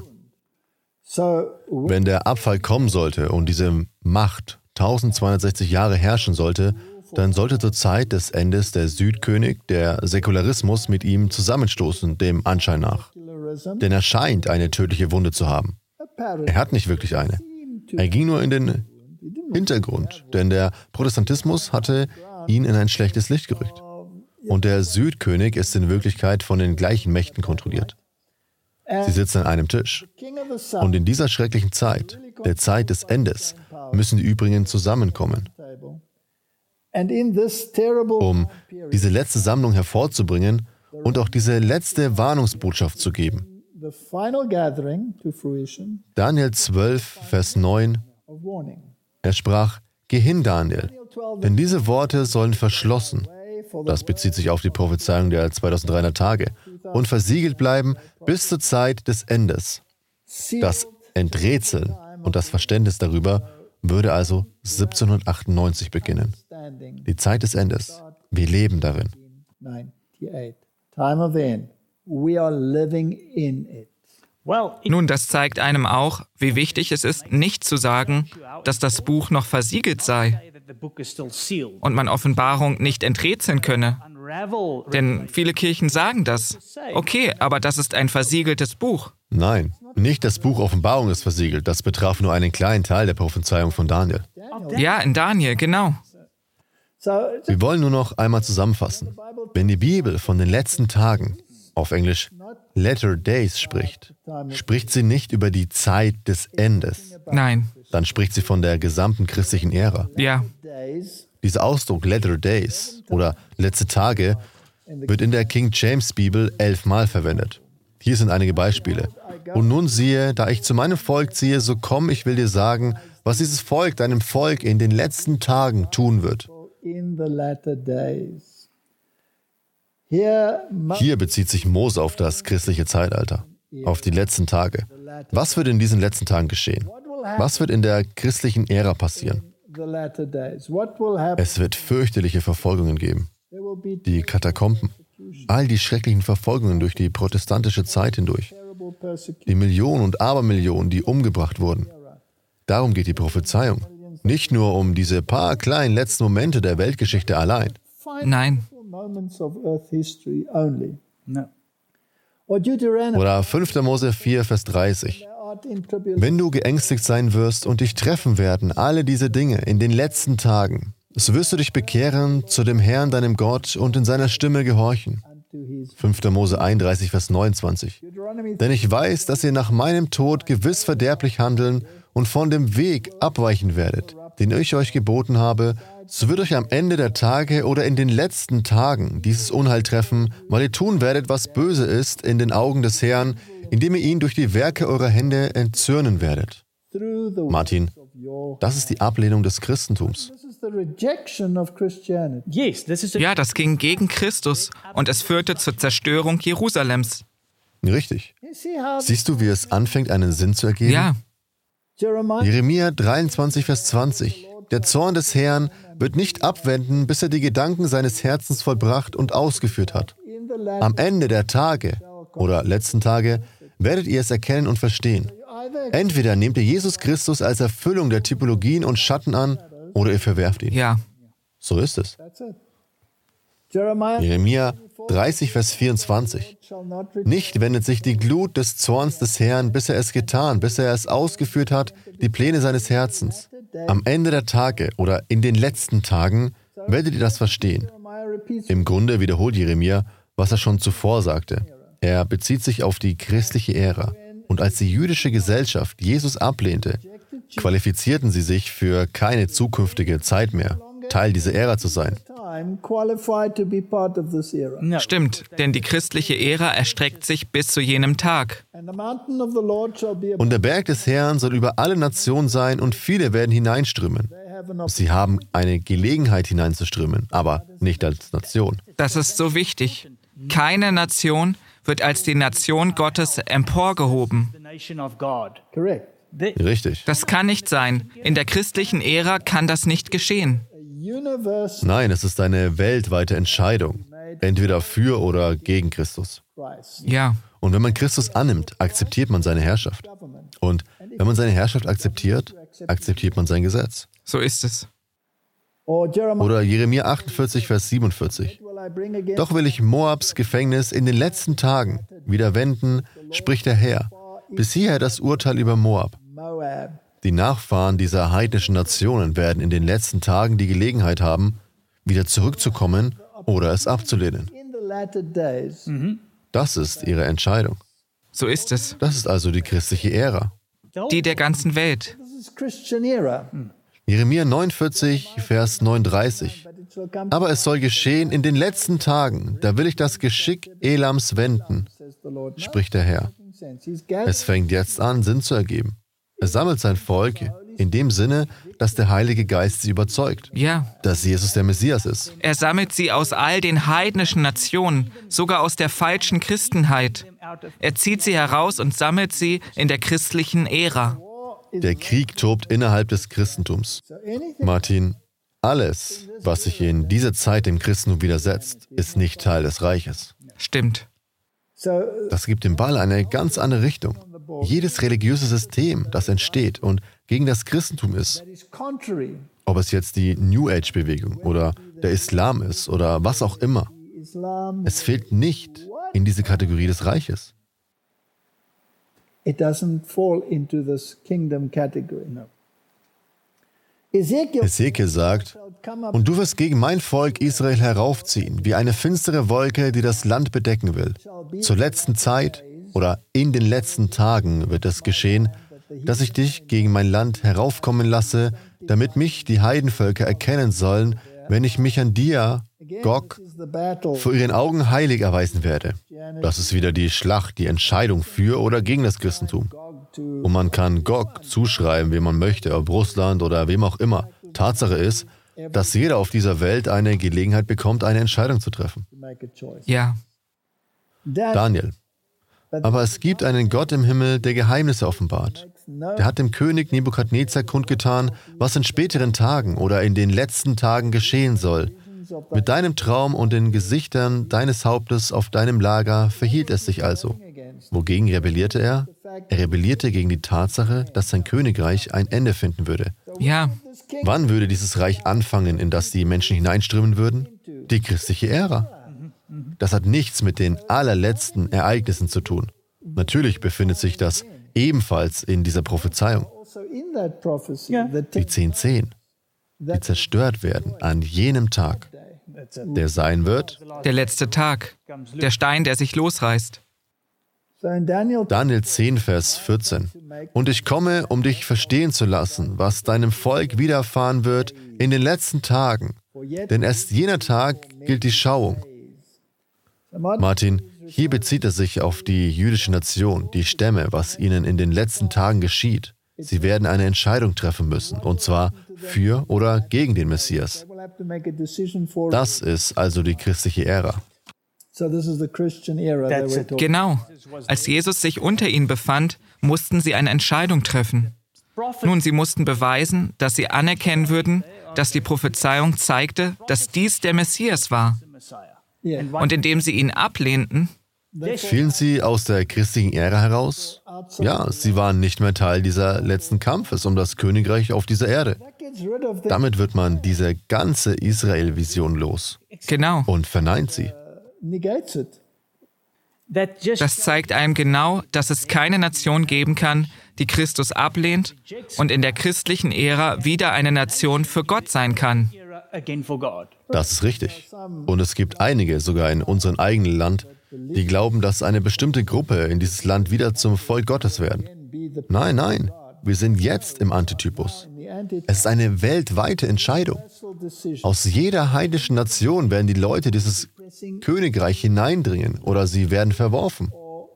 Wenn der Abfall kommen sollte und diese Macht eintausendzweihundertsechzig Jahre herrschen sollte, dann sollte zur Zeit des Endes der Südkönig, der Säkularismus, mit ihm zusammenstoßen, dem Anschein nach. Denn er scheint eine tödliche Wunde zu haben. Er hat nicht wirklich eine. Er ging nur in den Hintergrund, denn der Protestantismus hatte ihn in ein schlechtes Licht gerückt. Und der Südkönig ist in Wirklichkeit von den gleichen Mächten kontrolliert. Sie sitzen an einem Tisch. Und in dieser schrecklichen Zeit, der Zeit des Endes, müssen die übrigen zusammenkommen, um diese letzte Sammlung hervorzubringen und auch diese letzte Warnungsbotschaft zu geben. Daniel zwölf, Vers neun. Er sprach: Geh hin, Daniel, denn diese Worte sollen verschlossen. Das bezieht sich auf die Prophezeiung der zweitausenddreihundert Tage. Und versiegelt bleiben bis zur Zeit des Endes. Das Enträtseln und das Verständnis darüber würde also siebzehnhundertachtundneunzig beginnen. Die Zeit des Endes. Wir leben darin. Nun, das zeigt einem auch, wie wichtig es ist, nicht zu sagen, dass das Buch noch versiegelt sei und man Offenbarung nicht enträtseln könne. Denn viele Kirchen sagen das. Okay, aber das ist ein versiegeltes Buch. Nein, Nicht das Buch Offenbarung ist versiegelt, das betraf nur einen kleinen Teil der Prophezeiung von Daniel. Ja, in Daniel, genau. Wir wollen nur noch einmal zusammenfassen. Wenn die Bibel von den letzten Tagen, auf Englisch Latter Days, spricht, spricht sie nicht über die Zeit des Endes. Nein. Dann spricht sie von der gesamten christlichen Ära. Ja. Dieser Ausdruck Latter Days oder letzte Tage wird in der King James Bibel elfmal verwendet. Hier sind einige Beispiele. Und nun siehe, da ich zu meinem Volk ziehe, so komm, ich will dir sagen, was dieses Volk deinem Volk in den letzten Tagen tun wird. Hier bezieht sich Mose auf das christliche Zeitalter, auf die letzten Tage. Was wird in diesen letzten Tagen geschehen? Was wird in der christlichen Ära passieren? Es wird fürchterliche Verfolgungen geben. Die Katakomben, all die schrecklichen Verfolgungen durch die protestantische Zeit hindurch, die Millionen und Abermillionen, die umgebracht wurden. Darum geht die Prophezeiung. Nicht nur um diese paar kleinen letzten Momente der Weltgeschichte allein. Nein. Oder fünfter Mose vier, Vers dreißig. Wenn du geängstigt sein wirst und dich treffen werden alle diese Dinge in den letzten Tagen, so wirst du dich bekehren zu dem Herrn, deinem Gott, und in seiner Stimme gehorchen. fünfter Mose einunddreißig, Vers neunundzwanzig. Denn ich weiß, dass ihr nach meinem Tod gewiss verderblich handeln und von dem Weg abweichen werdet, den ich euch geboten habe, so wird euch am Ende der Tage oder in den letzten Tagen dieses Unheil treffen, weil ihr tun werdet, was böse ist in den Augen des Herrn, indem ihr ihn durch die Werke eurer Hände entzürnen werdet. Martin, das ist die Ablehnung des Christentums. Ja, das ging gegen Christus und es führte zur Zerstörung Jerusalems. Richtig. Siehst du, wie es anfängt, einen Sinn zu ergeben? Ja. Jeremia dreiundzwanzig, Vers zwanzig. Der Zorn des Herrn wird nicht abwenden, bis er die Gedanken seines Herzens vollbracht und ausgeführt hat. Am Ende der Tage oder letzten Tage werdet ihr es erkennen und verstehen. Entweder nehmt ihr Jesus Christus als Erfüllung der Typologien und Schatten an, oder ihr verwerft ihn. Ja. So ist es. Jeremia dreißig, Vers vierundzwanzig. Nicht wendet sich die Glut des Zorns des Herrn, bis er es getan, bis er es ausgeführt hat, die Pläne seines Herzens. Am Ende der Tage oder in den letzten Tagen werdet ihr das verstehen. Im Grunde wiederholt Jeremia, was er schon zuvor sagte. Er bezieht sich auf die christliche Ära. Und als die jüdische Gesellschaft Jesus ablehnte, qualifizierten sie sich für keine zukünftige Zeit mehr, Teil dieser Ära zu sein. Stimmt, denn die christliche Ära erstreckt sich bis zu jenem Tag. Und der Berg des Herrn soll über alle Nationen sein und viele werden hineinströmen. Sie haben eine Gelegenheit hineinzuströmen, aber nicht als Nation. Das ist so wichtig. Keine Nation wird als die Nation Gottes emporgehoben. Richtig. Das kann nicht sein. In der christlichen Ära kann das nicht geschehen. Nein, es ist eine weltweite Entscheidung, entweder für oder gegen Christus. Ja. Und wenn man Christus annimmt, akzeptiert man seine Herrschaft. Und wenn man seine Herrschaft akzeptiert, akzeptiert man sein Gesetz. So ist es. Oder Jeremia achtundvierzig, Vers siebenundvierzig. Doch will ich Moabs Gefängnis in den letzten Tagen wieder wenden, spricht der Herr, bis hierher das Urteil über Moab. Die Nachfahren dieser heidnischen Nationen werden in den letzten Tagen die Gelegenheit haben, wieder zurückzukommen oder es abzulehnen. Das ist ihre Entscheidung. So ist es. Das ist also die christliche Ära. Die der ganzen Welt. Jeremia neunundvierzig, Vers neununddreißig. Aber es soll geschehen in den letzten Tagen, da will ich das Geschick Elams wenden, spricht der Herr. Es fängt jetzt an, Sinn zu ergeben. Er sammelt sein Volk in dem Sinne, dass der Heilige Geist sie überzeugt, Ja. dass Jesus der Messias ist. Er sammelt sie aus all den heidnischen Nationen, sogar aus der falschen Christenheit. Er zieht sie heraus und sammelt sie in der christlichen Ära. Der Krieg tobt innerhalb des Christentums. Martin, alles, was sich in dieser Zeit dem Christentum widersetzt, ist nicht Teil des Reiches. Stimmt. Das gibt dem Ball eine ganz andere Richtung. Jedes religiöse System, das entsteht und gegen das Christentum ist, ob es jetzt die New Age-Bewegung oder der Islam ist oder was auch immer, es fällt nicht in diese Kategorie des Reiches. It doesn't fall into this kingdom category. No. Ezekiel, Hesekiel sagt, und du wirst gegen mein Volk Israel heraufziehen, wie eine finstere Wolke, die das Land bedecken will. Zur letzten Zeit oder in den letzten Tagen wird es geschehen, dass ich dich gegen mein Land heraufkommen lasse, damit mich die Heidenvölker erkennen sollen, wenn ich mich an dir, Gog, vor ihren Augen heilig erweisen werde. Das ist wieder die Schlacht, die Entscheidung für oder gegen das Christentum. Und man kann Gog zuschreiben, wem man möchte, ob Russland oder wem auch immer. Tatsache ist, dass jeder auf dieser Welt eine Gelegenheit bekommt, eine Entscheidung zu treffen. Ja. Daniel. Aber es gibt einen Gott im Himmel, der Geheimnisse offenbart. Der hat dem König Nebukadnezar kundgetan, was in späteren Tagen oder in den letzten Tagen geschehen soll. Mit deinem Traum und den Gesichtern deines Hauptes auf deinem Lager verhielt es sich also. Wogegen rebellierte er? Er rebellierte gegen die Tatsache, dass sein Königreich ein Ende finden würde. Ja. Wann würde dieses Reich anfangen, in das die Menschen hineinströmen würden? Die christliche Ära. Das hat nichts mit den allerletzten Ereignissen zu tun. Natürlich befindet sich das ebenfalls in dieser Prophezeiung. Die zehn Zehn, die zerstört werden an jenem Tag, der sein wird. Der letzte Tag. Der Stein, der sich losreißt. Daniel zehn, Vers vierzehn. Und ich komme, um dich verstehen zu lassen, was deinem Volk widerfahren wird in den letzten Tagen. Denn erst jener Tag gilt die Schauung. Martin, hier bezieht es sich auf die jüdische Nation, die Stämme, was ihnen in den letzten Tagen geschieht. Sie werden eine Entscheidung treffen müssen, und zwar für oder gegen den Messias. Das ist also die christliche Ära. Genau. Als Jesus sich unter ihnen befand, mussten sie eine Entscheidung treffen. Nun, sie mussten beweisen, dass sie anerkennen würden, dass die Prophezeiung zeigte, dass dies der Messias war. Und indem sie ihn ablehnten, fielen sie aus der christlichen Ära heraus? Ja, sie waren nicht mehr Teil dieser letzten Kampfes um das Königreich auf dieser Erde. Damit wird man diese ganze Israel-Vision los. Genau. Und verneint sie. Das zeigt einem genau, dass es keine Nation geben kann, die Christus ablehnt und in der christlichen Ära wieder eine Nation für Gott sein kann. Das ist richtig. Und es gibt einige, sogar in unserem eigenen Land, die glauben, dass eine bestimmte Gruppe in dieses Land wieder zum Volk Gottes werden. Nein, nein, wir sind jetzt im Antitypus. Es ist eine weltweite Entscheidung. Aus jeder heidnischen Nation werden die Leute dieses Königreich hineindringen oder sie werden verworfen.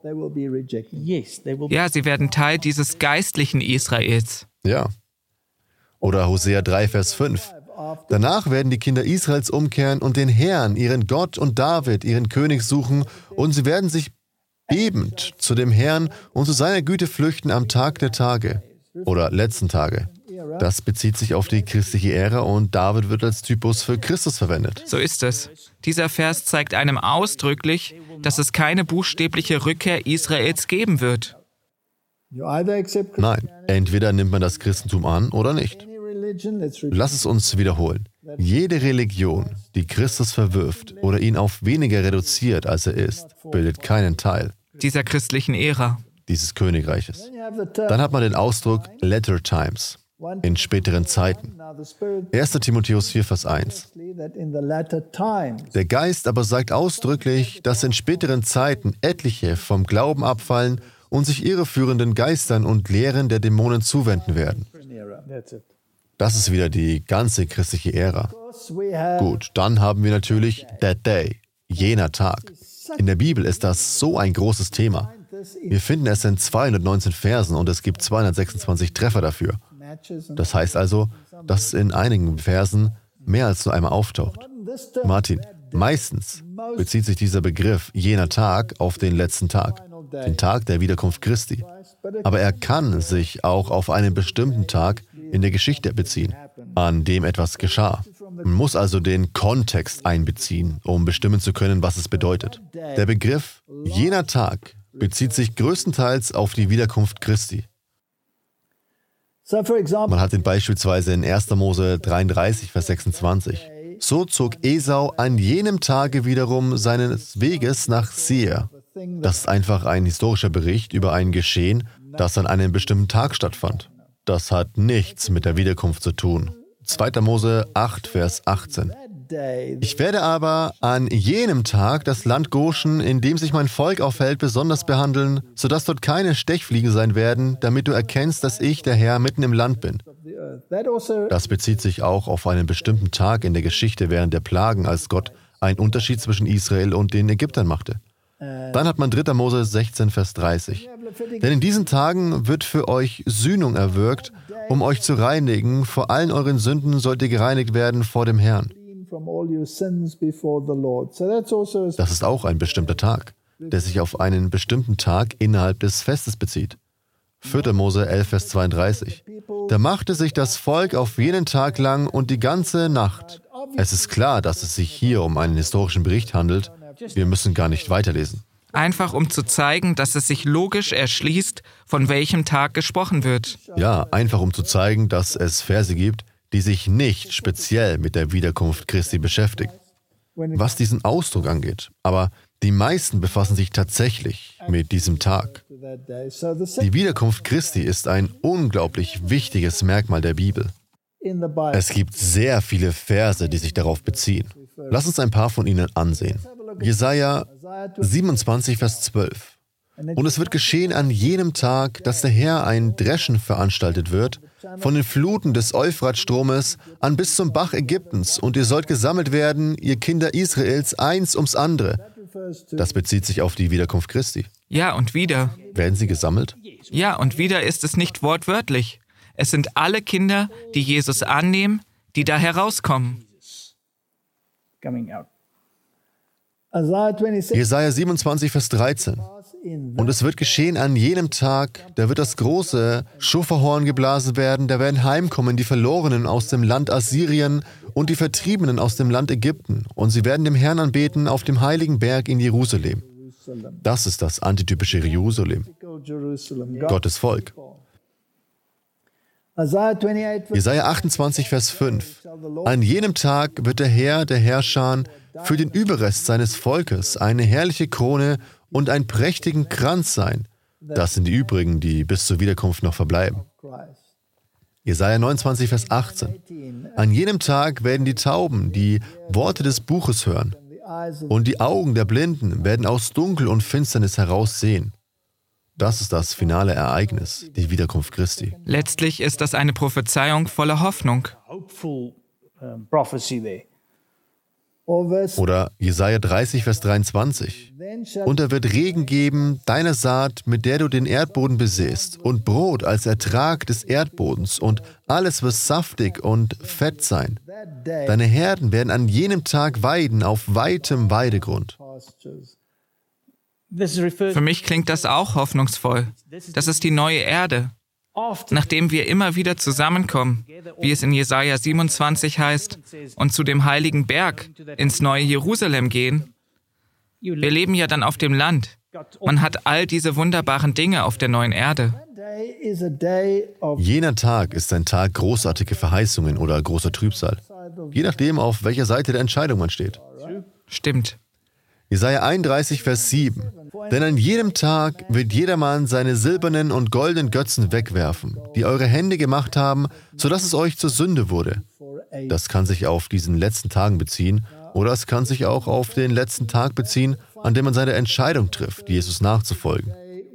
Ja, sie werden Teil dieses geistlichen Israels. Ja. Oder Hosea drei, Vers fünf. Danach werden die Kinder Israels umkehren und den Herrn, ihren Gott und David, ihren König suchen, und sie werden sich bebend zu dem Herrn und zu seiner Güte flüchten am Tag der Tage oder letzten Tage. Das bezieht sich auf die christliche Ära und David wird als Typus für Christus verwendet. So ist es. Dieser Vers zeigt einem ausdrücklich, dass es keine buchstäbliche Rückkehr Israels geben wird. Nein, entweder nimmt man das Christentum an oder nicht. Lass es uns wiederholen. Jede Religion, die Christus verwirft oder ihn auf weniger reduziert, als er ist, bildet keinen Teil dieser christlichen Ära, dieses Königreiches. Dann hat man den Ausdruck Latter Times, in späteren Zeiten. erster Timotheus vier, Vers eins. Der Geist aber sagt ausdrücklich, dass in späteren Zeiten etliche vom Glauben abfallen und sich irreführenden Geistern und Lehren der Dämonen zuwenden werden. Das ist wieder die ganze christliche Ära. Gut, dann haben wir natürlich That Day, jener Tag. In der Bibel ist das so ein großes Thema. Wir finden es in zweihundertneunzehn Versen und es gibt zweihundertsechsundzwanzig Treffer dafür. Das heißt also, dass es in einigen Versen mehr als nur einmal auftaucht. Martin, meistens bezieht sich dieser Begriff jener Tag auf den letzten Tag, den Tag der Wiederkunft Christi. Aber er kann sich auch auf einen bestimmten Tag in der Geschichte beziehen, an dem etwas geschah. Man muss also den Kontext einbeziehen, um bestimmen zu können, was es bedeutet. Der Begriff jener Tag bezieht sich größtenteils auf die Wiederkunft Christi. Man hat ihn beispielsweise in erster Mose dreiunddreißig, Vers sechsundzwanzig. So zog Esau an jenem Tage wiederum seines Weges nach Seir. Das ist einfach ein historischer Bericht über ein Geschehen, das an einem bestimmten Tag stattfand. Das hat nichts mit der Wiederkunft zu tun. zweiter Mose acht, Vers achtzehn. Ich werde aber an jenem Tag das Land Goshen, in dem sich mein Volk aufhält, besonders behandeln, sodass dort keine Stechfliegen sein werden, damit du erkennst, dass ich, der Herr, mitten im Land bin. Das bezieht sich auch auf einen bestimmten Tag in der Geschichte während der Plagen, als Gott einen Unterschied zwischen Israel und den Ägyptern machte. Dann hat man dritter Mose sechzehn, Vers dreißig. Denn in diesen Tagen wird für euch Sühnung erwirkt, um euch zu reinigen. Vor allen euren Sünden sollt ihr gereinigt werden vor dem Herrn. Das ist auch ein bestimmter Tag, der sich auf einen bestimmten Tag innerhalb des Festes bezieht. vierter Mose elf, Vers zweiunddreißig. Da machte sich das Volk auf jenen Tag lang und die ganze Nacht. Es ist klar, dass es sich hier um einen historischen Bericht handelt. Wir müssen gar nicht weiterlesen. Einfach um zu zeigen, dass es sich logisch erschließt, von welchem Tag gesprochen wird. Ja, einfach um zu zeigen, dass es Verse gibt, die sich nicht speziell mit der Wiederkunft Christi beschäftigen, was diesen Ausdruck angeht. Aber die meisten befassen sich tatsächlich mit diesem Tag. Die Wiederkunft Christi ist ein unglaublich wichtiges Merkmal der Bibel. Es gibt sehr viele Verse, die sich darauf beziehen. Lass uns ein paar von ihnen ansehen. Jesaja siebenundzwanzig, Vers zwölf. Und es wird geschehen an jenem Tag, dass der Herr ein Dreschen veranstaltet wird, von den Fluten des Euphratstromes an bis zum Bach Ägyptens, und ihr sollt gesammelt werden, ihr Kinder Israels, eins ums andere. Das bezieht sich auf die Wiederkunft Christi. Ja, und wieder. Werden sie gesammelt? Ja, und wieder ist es nicht wortwörtlich. Es sind alle Kinder, die Jesus annehmen, die da herauskommen. Jesaja siebenundzwanzig, Vers dreizehn. Und es wird geschehen an jenem Tag, da wird das große Schoferhorn geblasen werden, da werden heimkommen die Verlorenen aus dem Land Assyrien und die Vertriebenen aus dem Land Ägypten, und sie werden dem Herrn anbeten auf dem heiligen Berg in Jerusalem. Das ist das antitypische Jerusalem, Gottes Volk. Jesaja achtundzwanzig, Vers fünf. An jenem Tag wird der Herr, der Herrscher, für den Überrest seines Volkes eine herrliche Krone und einen prächtigen Kranz sein. Das sind die übrigen, die bis zur Wiederkunft noch verbleiben. Jesaja neunundzwanzig, Vers achtzehn. An jenem Tag werden die Tauben die Worte des Buches hören, und die Augen der Blinden werden aus Dunkel und Finsternis heraus sehen. Das ist das finale Ereignis, die Wiederkunft Christi. Letztlich ist das eine Prophezeiung voller Hoffnung. Oder Jesaja dreißig, Vers dreiundzwanzig. Und er wird Regen geben, deine Saat, mit der du den Erdboden besäst, und Brot als Ertrag des Erdbodens, und alles wird saftig und fett sein. Deine Herden werden an jenem Tag weiden auf weitem Weidegrund. Für mich klingt das auch hoffnungsvoll. Das ist die neue Erde. Nachdem wir immer wieder zusammenkommen, wie es in Jesaja siebenundzwanzig heißt, und zu dem heiligen Berg, ins neue Jerusalem gehen. Wir leben ja dann auf dem Land. Man hat all diese wunderbaren Dinge auf der neuen Erde. Jener Tag ist ein Tag großartiger Verheißungen oder großer Trübsal. Je nachdem, auf welcher Seite der Entscheidung man steht. Stimmt. Jesaja einunddreißig, Vers sieben. Denn an jedem Tag wird jedermann seine silbernen und goldenen Götzen wegwerfen, die eure Hände gemacht haben, sodass es euch zur Sünde wurde. Das kann sich auf diesen letzten Tagen beziehen, oder es kann sich auch auf den letzten Tag beziehen, an dem man seine Entscheidung trifft, Jesus nachzufolgen.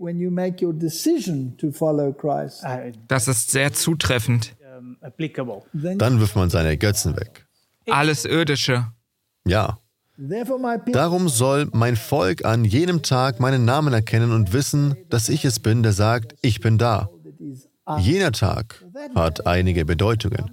Das ist sehr zutreffend. Dann wirft man seine Götzen weg. Alles Irdische. Ja. Darum soll mein Volk an jenem Tag meinen Namen erkennen und wissen, dass ich es bin, der sagt, ich bin da. Jener Tag hat einige Bedeutungen.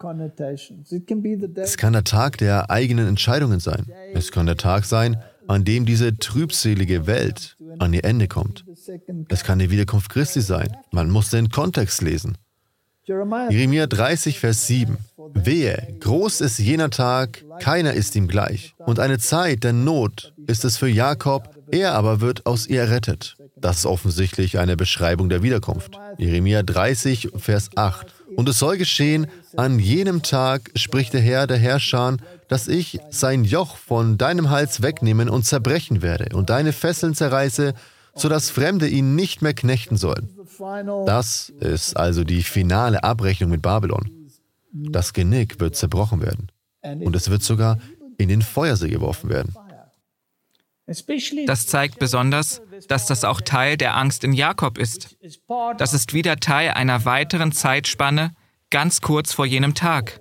Es kann der Tag der eigenen Entscheidungen sein. Es kann der Tag sein, an dem diese trübselige Welt an ihr Ende kommt. Es kann die Wiederkunft Christi sein. Man muss den Kontext lesen. Jeremia dreißig, Vers sieben. Wehe, groß ist jener Tag, keiner ist ihm gleich. Und eine Zeit der Not ist es für Jakob, er aber wird aus ihr errettet. Das ist offensichtlich eine Beschreibung der Wiederkunft. Jeremia dreißig, Vers acht. Und es soll geschehen, an jenem Tag, spricht der Herr, der Herrscher, dass ich sein Joch von deinem Hals wegnehmen und zerbrechen werde und deine Fesseln zerreiße, sodass Fremde ihn nicht mehr knechten sollen. Das ist also die finale Abrechnung mit Babylon. Das Genick wird zerbrochen werden. Und es wird sogar in den Feuersee geworfen werden. Das zeigt besonders, dass das auch Teil der Angst in Jakob ist. Das ist wieder Teil einer weiteren Zeitspanne, ganz kurz vor jenem Tag.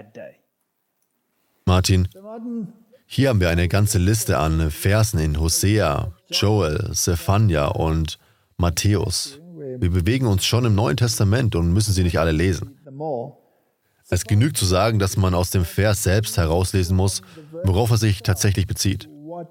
Martin, hier haben wir eine ganze Liste an Versen in Hosea, Joel, Zephania und Matthäus. Wir bewegen uns schon im Neuen Testament und müssen sie nicht alle lesen. Es genügt zu sagen, dass man aus dem Vers selbst herauslesen muss, worauf er sich tatsächlich bezieht.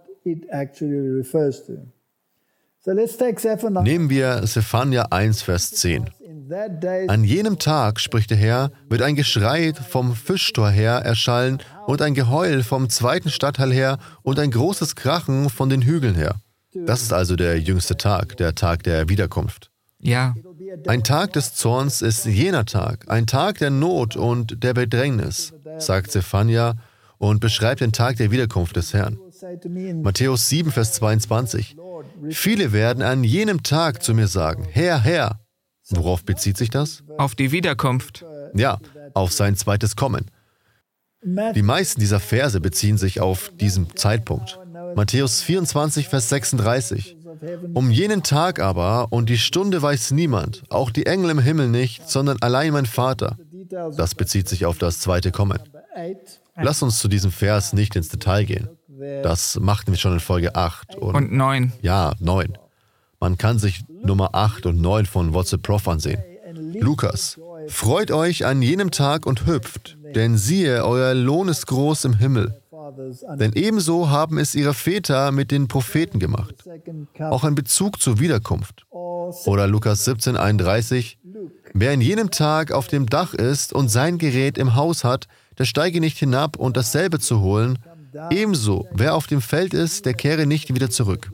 Nehmen wir Zephania eins, Vers zehn. An jenem Tag, spricht der Herr, wird ein Geschrei vom Fischtor her erschallen und ein Geheul vom zweiten Stadtteil her und ein großes Krachen von den Hügeln her. Das ist also der jüngste Tag, der Tag der Wiederkunft. Ja. Ein Tag des Zorns ist jener Tag, ein Tag der Not und der Bedrängnis, sagt Zephania und beschreibt den Tag der Wiederkunft des Herrn. Matthäus sieben, Vers zweiundzwanzig. Viele werden an jenem Tag zu mir sagen, Herr, Herr. Worauf bezieht sich das? Auf die Wiederkunft. Ja, auf sein zweites Kommen. Die meisten dieser Verse beziehen sich auf diesen Zeitpunkt. Matthäus vierundzwanzig, Vers sechsunddreißig. Um jenen Tag aber und die Stunde weiß niemand, auch die Engel im Himmel nicht, sondern allein mein Vater. Das bezieht sich auf das zweite Kommen. Lass uns zu diesem Vers nicht ins Detail gehen. Das machten wir schon in Folge acht. Und, und neun. Ja, neun. Man kann sich Nummer acht und neun von What's a Prof ansehen. Lukas. Freut euch an jenem Tag und hüpft, denn siehe, euer Lohn ist groß im Himmel. Denn ebenso haben es ihre Väter mit den Propheten gemacht. Auch ein Bezug zur Wiederkunft. Oder Lukas siebzehn, einunddreißig. Wer in jenem Tag auf dem Dach ist und sein Gerät im Haus hat, der steige nicht hinab, um dasselbe zu holen. Ebenso, wer auf dem Feld ist, der kehre nicht wieder zurück.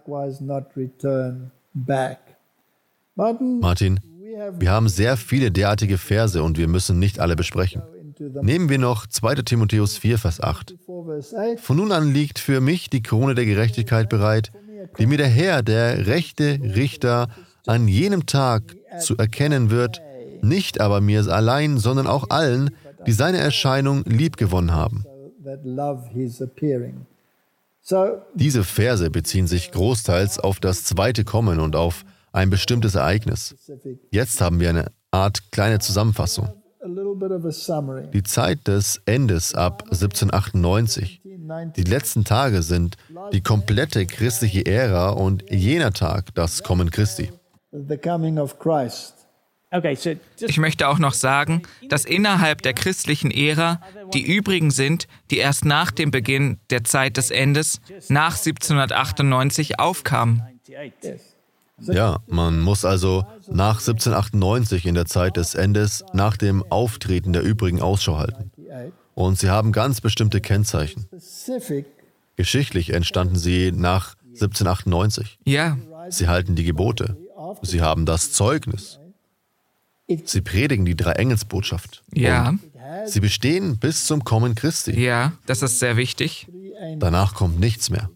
Martin, wir haben sehr viele derartige Verse und wir müssen nicht alle besprechen. Nehmen wir noch zweiter Timotheus vier, Vers acht. Von nun an liegt für mich die Krone der Gerechtigkeit bereit, die mir der Herr, der rechte Richter, an jenem Tag zu erkennen wird, nicht aber mir allein, sondern auch allen, die seine Erscheinung liebgewonnen haben. Diese Verse beziehen sich großteils auf das zweite Kommen und auf ein bestimmtes Ereignis. Jetzt haben wir eine Art kleine Zusammenfassung. Die Zeit des Endes ab siebzehnhundertachtundneunzig. Die letzten Tage sind die komplette christliche Ära und jener Tag das Kommen Christi. Ich möchte auch noch sagen, dass innerhalb der christlichen Ära die übrigen sind, die erst nach dem Beginn der Zeit des Endes, nach siebzehnhundertachtundneunzig, aufkamen. Ja, man muss also nach siebzehnhundertachtundneunzig in der Zeit des Endes nach dem Auftreten der übrigen Ausschau halten. Und sie haben ganz bestimmte Kennzeichen. Geschichtlich entstanden sie nach siebzehnhundertachtundneunzig. Ja. Sie halten die Gebote. Sie haben das Zeugnis. Sie predigen die Drei-Engels-Botschaft. Ja. Und sie bestehen bis zum Kommen Christi. Ja, das ist sehr wichtig. Danach kommt nichts mehr.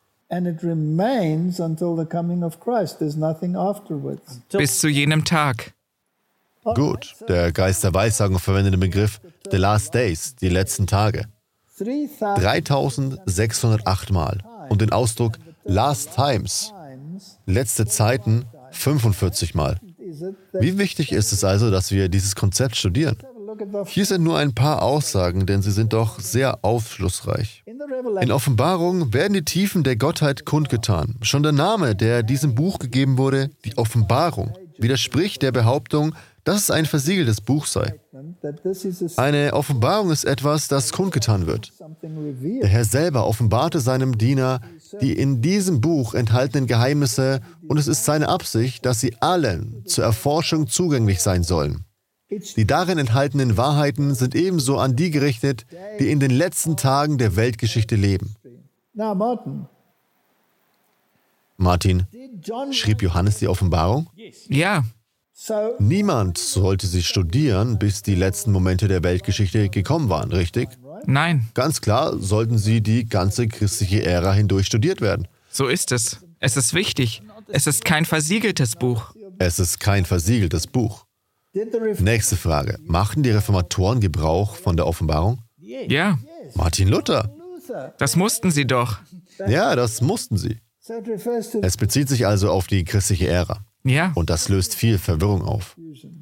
Bis zu jenem Tag. Gut, der Geist der Weissagung verwendet den Begriff The Last Days, die letzten Tage. dreitausendsechshundertacht Mal. Und den Ausdruck Last Times, letzte Zeiten, fünfundvierzig Mal. Wie wichtig ist es also, dass wir dieses Konzept studieren? Hier sind nur ein paar Aussagen, denn sie sind doch sehr aufschlussreich. In Offenbarung werden die Tiefen der Gottheit kundgetan. Schon der Name, der diesem Buch gegeben wurde, die Offenbarung, widerspricht der Behauptung, dass es ein versiegeltes Buch sei. Eine Offenbarung ist etwas, das kundgetan wird. Der Herr selber offenbarte seinem Diener die in diesem Buch enthaltenen Geheimnisse und es ist seine Absicht, dass sie allen zur Erforschung zugänglich sein sollen. Die darin enthaltenen Wahrheiten sind ebenso an die gerichtet, die in den letzten Tagen der Weltgeschichte leben. Martin, schrieb Johannes die Offenbarung? Ja. Niemand sollte sie studieren, bis die letzten Momente der Weltgeschichte gekommen waren, richtig? Nein. Ganz klar sollten sie die ganze christliche Ära hindurch studiert werden. So ist es. Es ist wichtig. Es ist kein versiegeltes Buch. Es ist kein versiegeltes Buch. Nächste Frage. Machten die Reformatoren Gebrauch von der Offenbarung? Ja, Martin Luther. das mussten sie doch. Ja, das mussten sie. Es bezieht sich also auf die christliche Ära. Ja, Und das löst viel Verwirrung auf.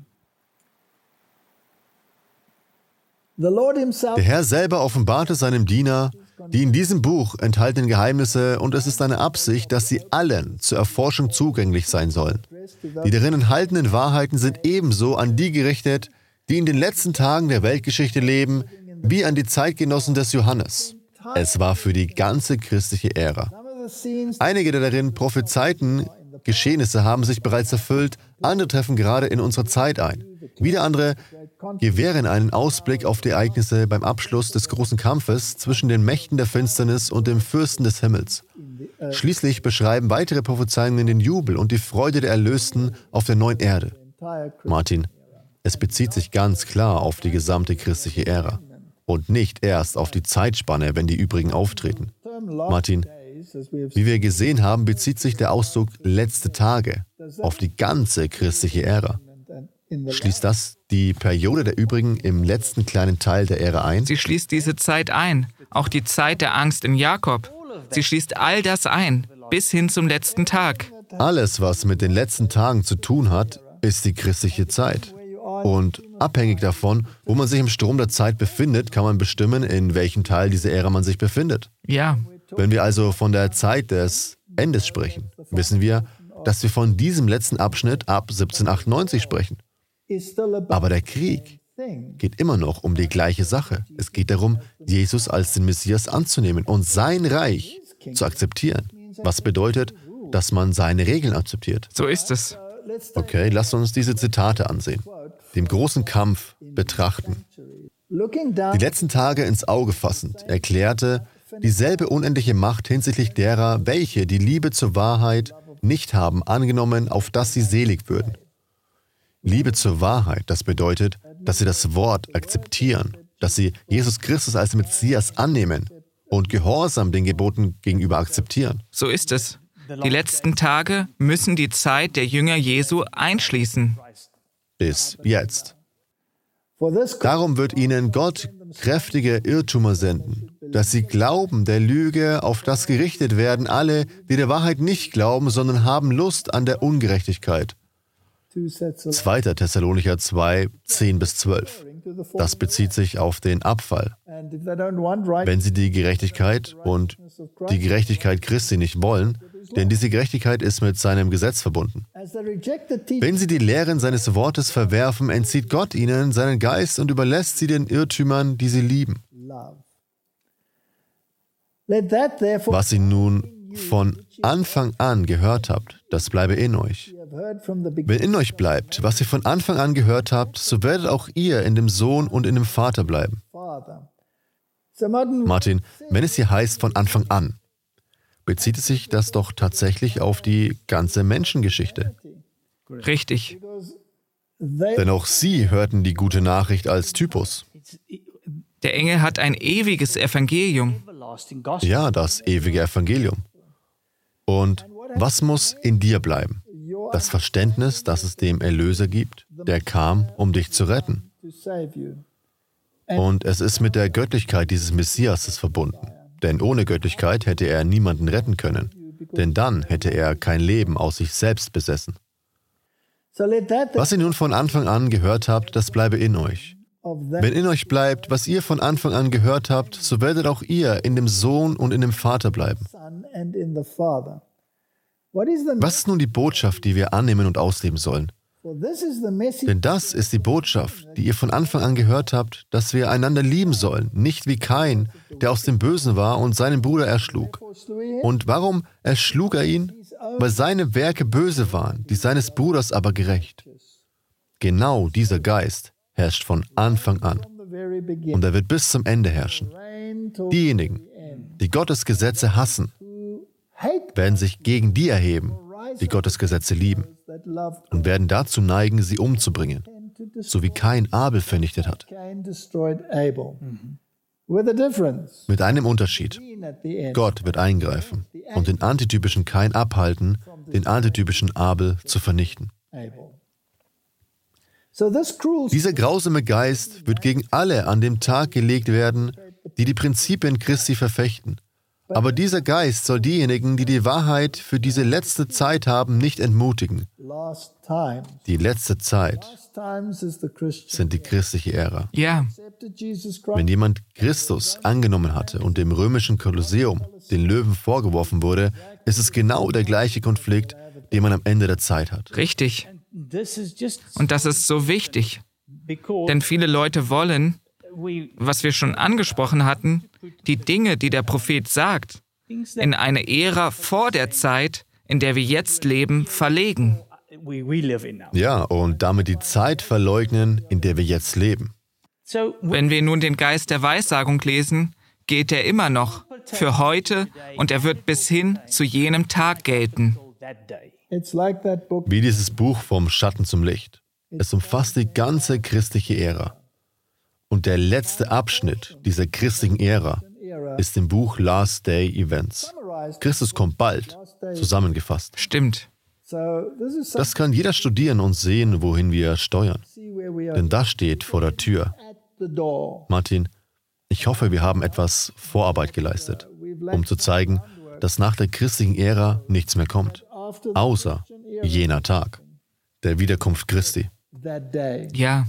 Der Herr selber offenbarte seinem Diener die in diesem Buch enthaltenen Geheimnisse, und es ist seine Absicht, dass sie allen zur Erforschung zugänglich sein sollen. Die darin enthaltenen Wahrheiten sind ebenso an die gerichtet, die in den letzten Tagen der Weltgeschichte leben, wie an die Zeitgenossen des Johannes. Es war für die ganze christliche Ära. Einige der darin prophezeiten Geschehnisse haben sich bereits erfüllt, andere treffen gerade in unserer Zeit ein. Wieder andere gewähren einen Ausblick auf die Ereignisse beim Abschluss des großen Kampfes zwischen den Mächten der Finsternis und dem Fürsten des Himmels. Schließlich beschreiben weitere Prophezeiungen den Jubel und die Freude der Erlösten auf der neuen Erde. Martin, es bezieht sich ganz klar auf die gesamte christliche Ära und nicht erst auf die Zeitspanne, wenn die übrigen auftreten. Martin, wie wir gesehen haben, bezieht sich der Ausdruck letzte Tage auf die ganze christliche Ära. Schließt das die Periode der übrigen im letzten kleinen Teil der Ära ein? Sie schließt diese Zeit ein, auch die Zeit der Angst in Jakob. Sie schließt all das ein, bis hin zum letzten Tag. Alles, was mit den letzten Tagen zu tun hat, ist die christliche Zeit. Und abhängig davon, wo man sich im Strom der Zeit befindet, kann man bestimmen, in welchem Teil dieser Ära man sich befindet. Ja, Wenn wir also von der Zeit des Endes sprechen, wissen wir, dass wir von diesem letzten Abschnitt ab siebzehnhundertachtundneunzig sprechen. Aber der Krieg geht immer noch um die gleiche Sache. Es geht darum, Jesus als den Messias anzunehmen und sein Reich zu akzeptieren. Was bedeutet, dass man seine Regeln akzeptiert. so ist es. Okay, lasst uns diese Zitate ansehen. Den großen Kampf betrachten. Die letzten Tage ins Auge fassend, erklärte dieselbe unendliche Macht hinsichtlich derer, welche die Liebe zur Wahrheit nicht haben angenommen, auf dass sie selig würden. Liebe zur Wahrheit, das bedeutet, dass sie das Wort akzeptieren, dass sie Jesus Christus als Messias annehmen und Gehorsam den Geboten gegenüber akzeptieren. So ist es. Die letzten Tage müssen die Zeit der Jünger Jesu einschließen. Bis jetzt. Darum wird ihnen Gott kräftige Irrtümer senden, dass sie glauben der Lüge, auf das gerichtet werden alle, die der Wahrheit nicht glauben, sondern haben Lust an der Ungerechtigkeit. zweiter Thessalonicher zwei, zehn bis zwölf. Das bezieht sich auf den Abfall. Wenn sie die Gerechtigkeit und die Gerechtigkeit Christi nicht wollen, denn diese Gerechtigkeit ist mit seinem Gesetz verbunden. Wenn sie die Lehren seines Wortes verwerfen, entzieht Gott ihnen seinen Geist und überlässt sie den Irrtümern, die sie lieben. Was ihr nun von Anfang an gehört habt, das bleibe in euch. Wenn in euch bleibt, was ihr von Anfang an gehört habt, so werdet auch ihr in dem Sohn und in dem Vater bleiben. Martin, wenn es hier heißt von Anfang an, bezieht es sich das doch tatsächlich auf die ganze Menschengeschichte. Richtig. Denn auch sie hörten die gute Nachricht als Typus. Der Engel hat ein ewiges Evangelium. Ja, das ewige Evangelium. Und was muss in dir bleiben? Das Verständnis, dass es dem Erlöser gibt, der kam, um dich zu retten. Und es ist mit der Göttlichkeit dieses Messias verbunden. Denn ohne Göttlichkeit hätte er niemanden retten können. Denn dann hätte er kein Leben aus sich selbst besessen. Was ihr nun von Anfang an gehört habt, das bleibe in euch. Wenn in euch bleibt, was ihr von Anfang an gehört habt, so werdet auch ihr in dem Sohn und in dem Vater bleiben. Was ist nun die Botschaft, die wir annehmen und ausleben sollen? Denn das ist die Botschaft, die ihr von Anfang an gehört habt, dass wir einander lieben sollen, nicht wie Kain, der aus dem Bösen war und seinen Bruder erschlug. Und warum erschlug er ihn? Weil seine Werke böse waren, die seines Bruders aber gerecht. Genau dieser Geist herrscht von Anfang an. Und er wird bis zum Ende herrschen. Diejenigen, die Gottes Gesetze hassen, werden sich gegen die erheben, die Gottes Gesetze lieben, und werden dazu neigen, sie umzubringen, so wie Kain Abel vernichtet hat. Mit einem Unterschied. Gott wird eingreifen und den antitypischen Kain abhalten, den antitypischen Abel zu vernichten. Dieser grausame Geist wird gegen alle an dem Tag gelegt werden, die die Prinzipien Christi verfechten. Aber dieser Geist soll diejenigen, die die Wahrheit für diese letzte Zeit haben, nicht entmutigen. Die letzte Zeit sind die christliche Ära. Ja, Wenn jemand Christus angenommen hatte und dem römischen Kolosseum, den Löwen, vorgeworfen wurde, ist es genau der gleiche Konflikt, den man am Ende der Zeit hat. richtig. Und das ist so wichtig, denn viele Leute wollen, was wir schon angesprochen hatten, die Dinge, die der Prophet sagt, in eine Ära vor der Zeit, in der wir jetzt leben, verlegen. Ja, und damit die Zeit verleugnen, in der wir jetzt leben. Wenn wir nun den Geist der Weissagung lesen, gilt er immer noch für heute und er wird bis hin zu jenem Tag gelten. Wie dieses Buch vom Schatten zum Licht. Es umfasst die ganze christliche Ära. Und der letzte Abschnitt dieser christlichen Ära ist im Buch Last Day Events. Christus kommt bald, zusammengefasst. Stimmt. Das kann jeder studieren und sehen, wohin wir steuern. Denn das steht vor der Tür. Martin, ich hoffe, wir haben etwas Vorarbeit geleistet, um zu zeigen, dass nach der christlichen Ära nichts mehr kommt, außer jener Tag, der Wiederkunft Christi. Ja,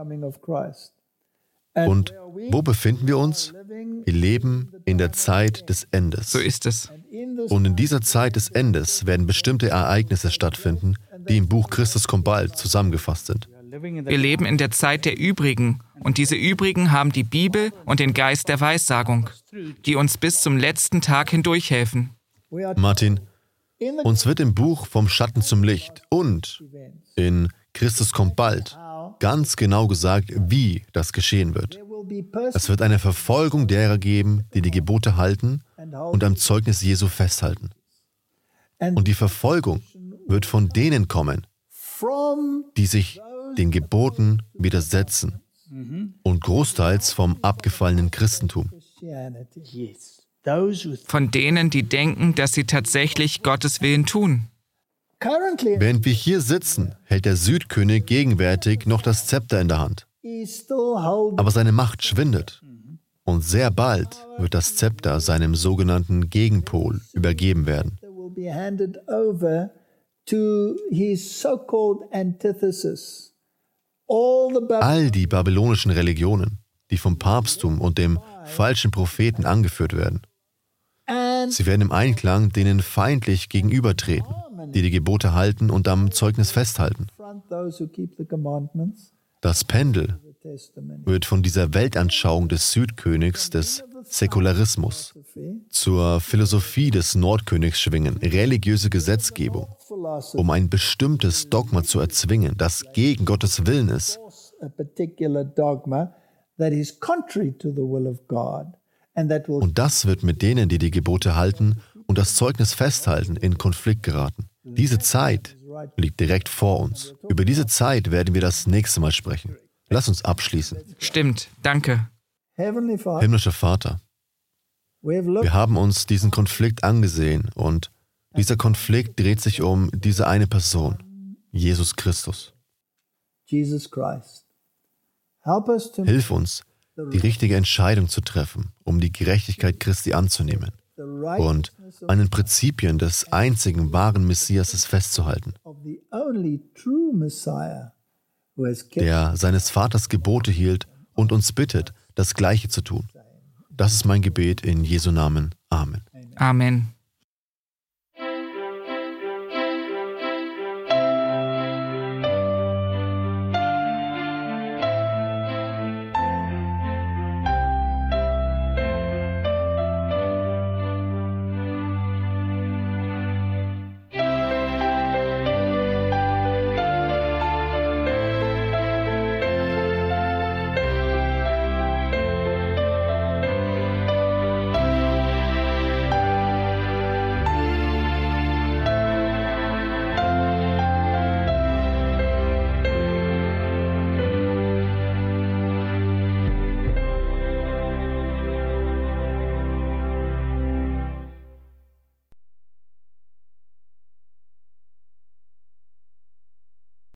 Und wo befinden wir uns? Wir leben in der Zeit des Endes. so ist es. Und in dieser Zeit des Endes werden bestimmte Ereignisse stattfinden, die im Buch Christus kommt bald zusammengefasst sind. Wir leben in der Zeit der Übrigen und diese Übrigen haben die Bibel und den Geist der Weissagung, die uns bis zum letzten Tag hindurch helfen. Martin, uns wird im Buch vom Schatten zum Licht und in Christus kommt bald ganz genau gesagt, wie das geschehen wird. Es wird eine Verfolgung derer geben, die die Gebote halten und am Zeugnis Jesu festhalten. Und die Verfolgung wird von denen kommen, die sich den Geboten widersetzen und großteils vom abgefallenen Christentum. Von denen, die denken, dass sie tatsächlich Gottes Willen tun. Während wir hier sitzen, hält der Südkönig gegenwärtig noch das Zepter in der Hand. Aber seine Macht schwindet. Und sehr bald wird das Zepter seinem sogenannten Gegenpol übergeben werden. All die babylonischen Religionen, die vom Papsttum und dem falschen Propheten angeführt werden, sie werden im Einklang denen feindlich gegenübertreten, die die Gebote halten und am Zeugnis festhalten. Das Pendel wird von dieser Weltanschauung des Südkönigs, des Säkularismus, zur Philosophie des Nordkönigs schwingen, religiöse Gesetzgebung, um ein bestimmtes Dogma zu erzwingen, das gegen Gottes Willen ist. Und das wird mit denen, die die Gebote halten und das Zeugnis festhalten, in Konflikt geraten. Diese Zeit liegt direkt vor uns. Über diese Zeit werden wir das nächste Mal sprechen. Lass uns abschließen. Stimmt, danke. Himmlischer Vater, wir haben uns diesen Konflikt angesehen und dieser Konflikt dreht sich um diese eine Person, Jesus Christus. Hilf uns, die richtige Entscheidung zu treffen, um die Gerechtigkeit Christi anzunehmen und an den Prinzipien des einzigen wahren Messias festzuhalten, der seines Vaters Gebote hielt und uns bittet, das Gleiche zu tun. Das ist mein Gebet in Jesu Namen. Amen. Amen.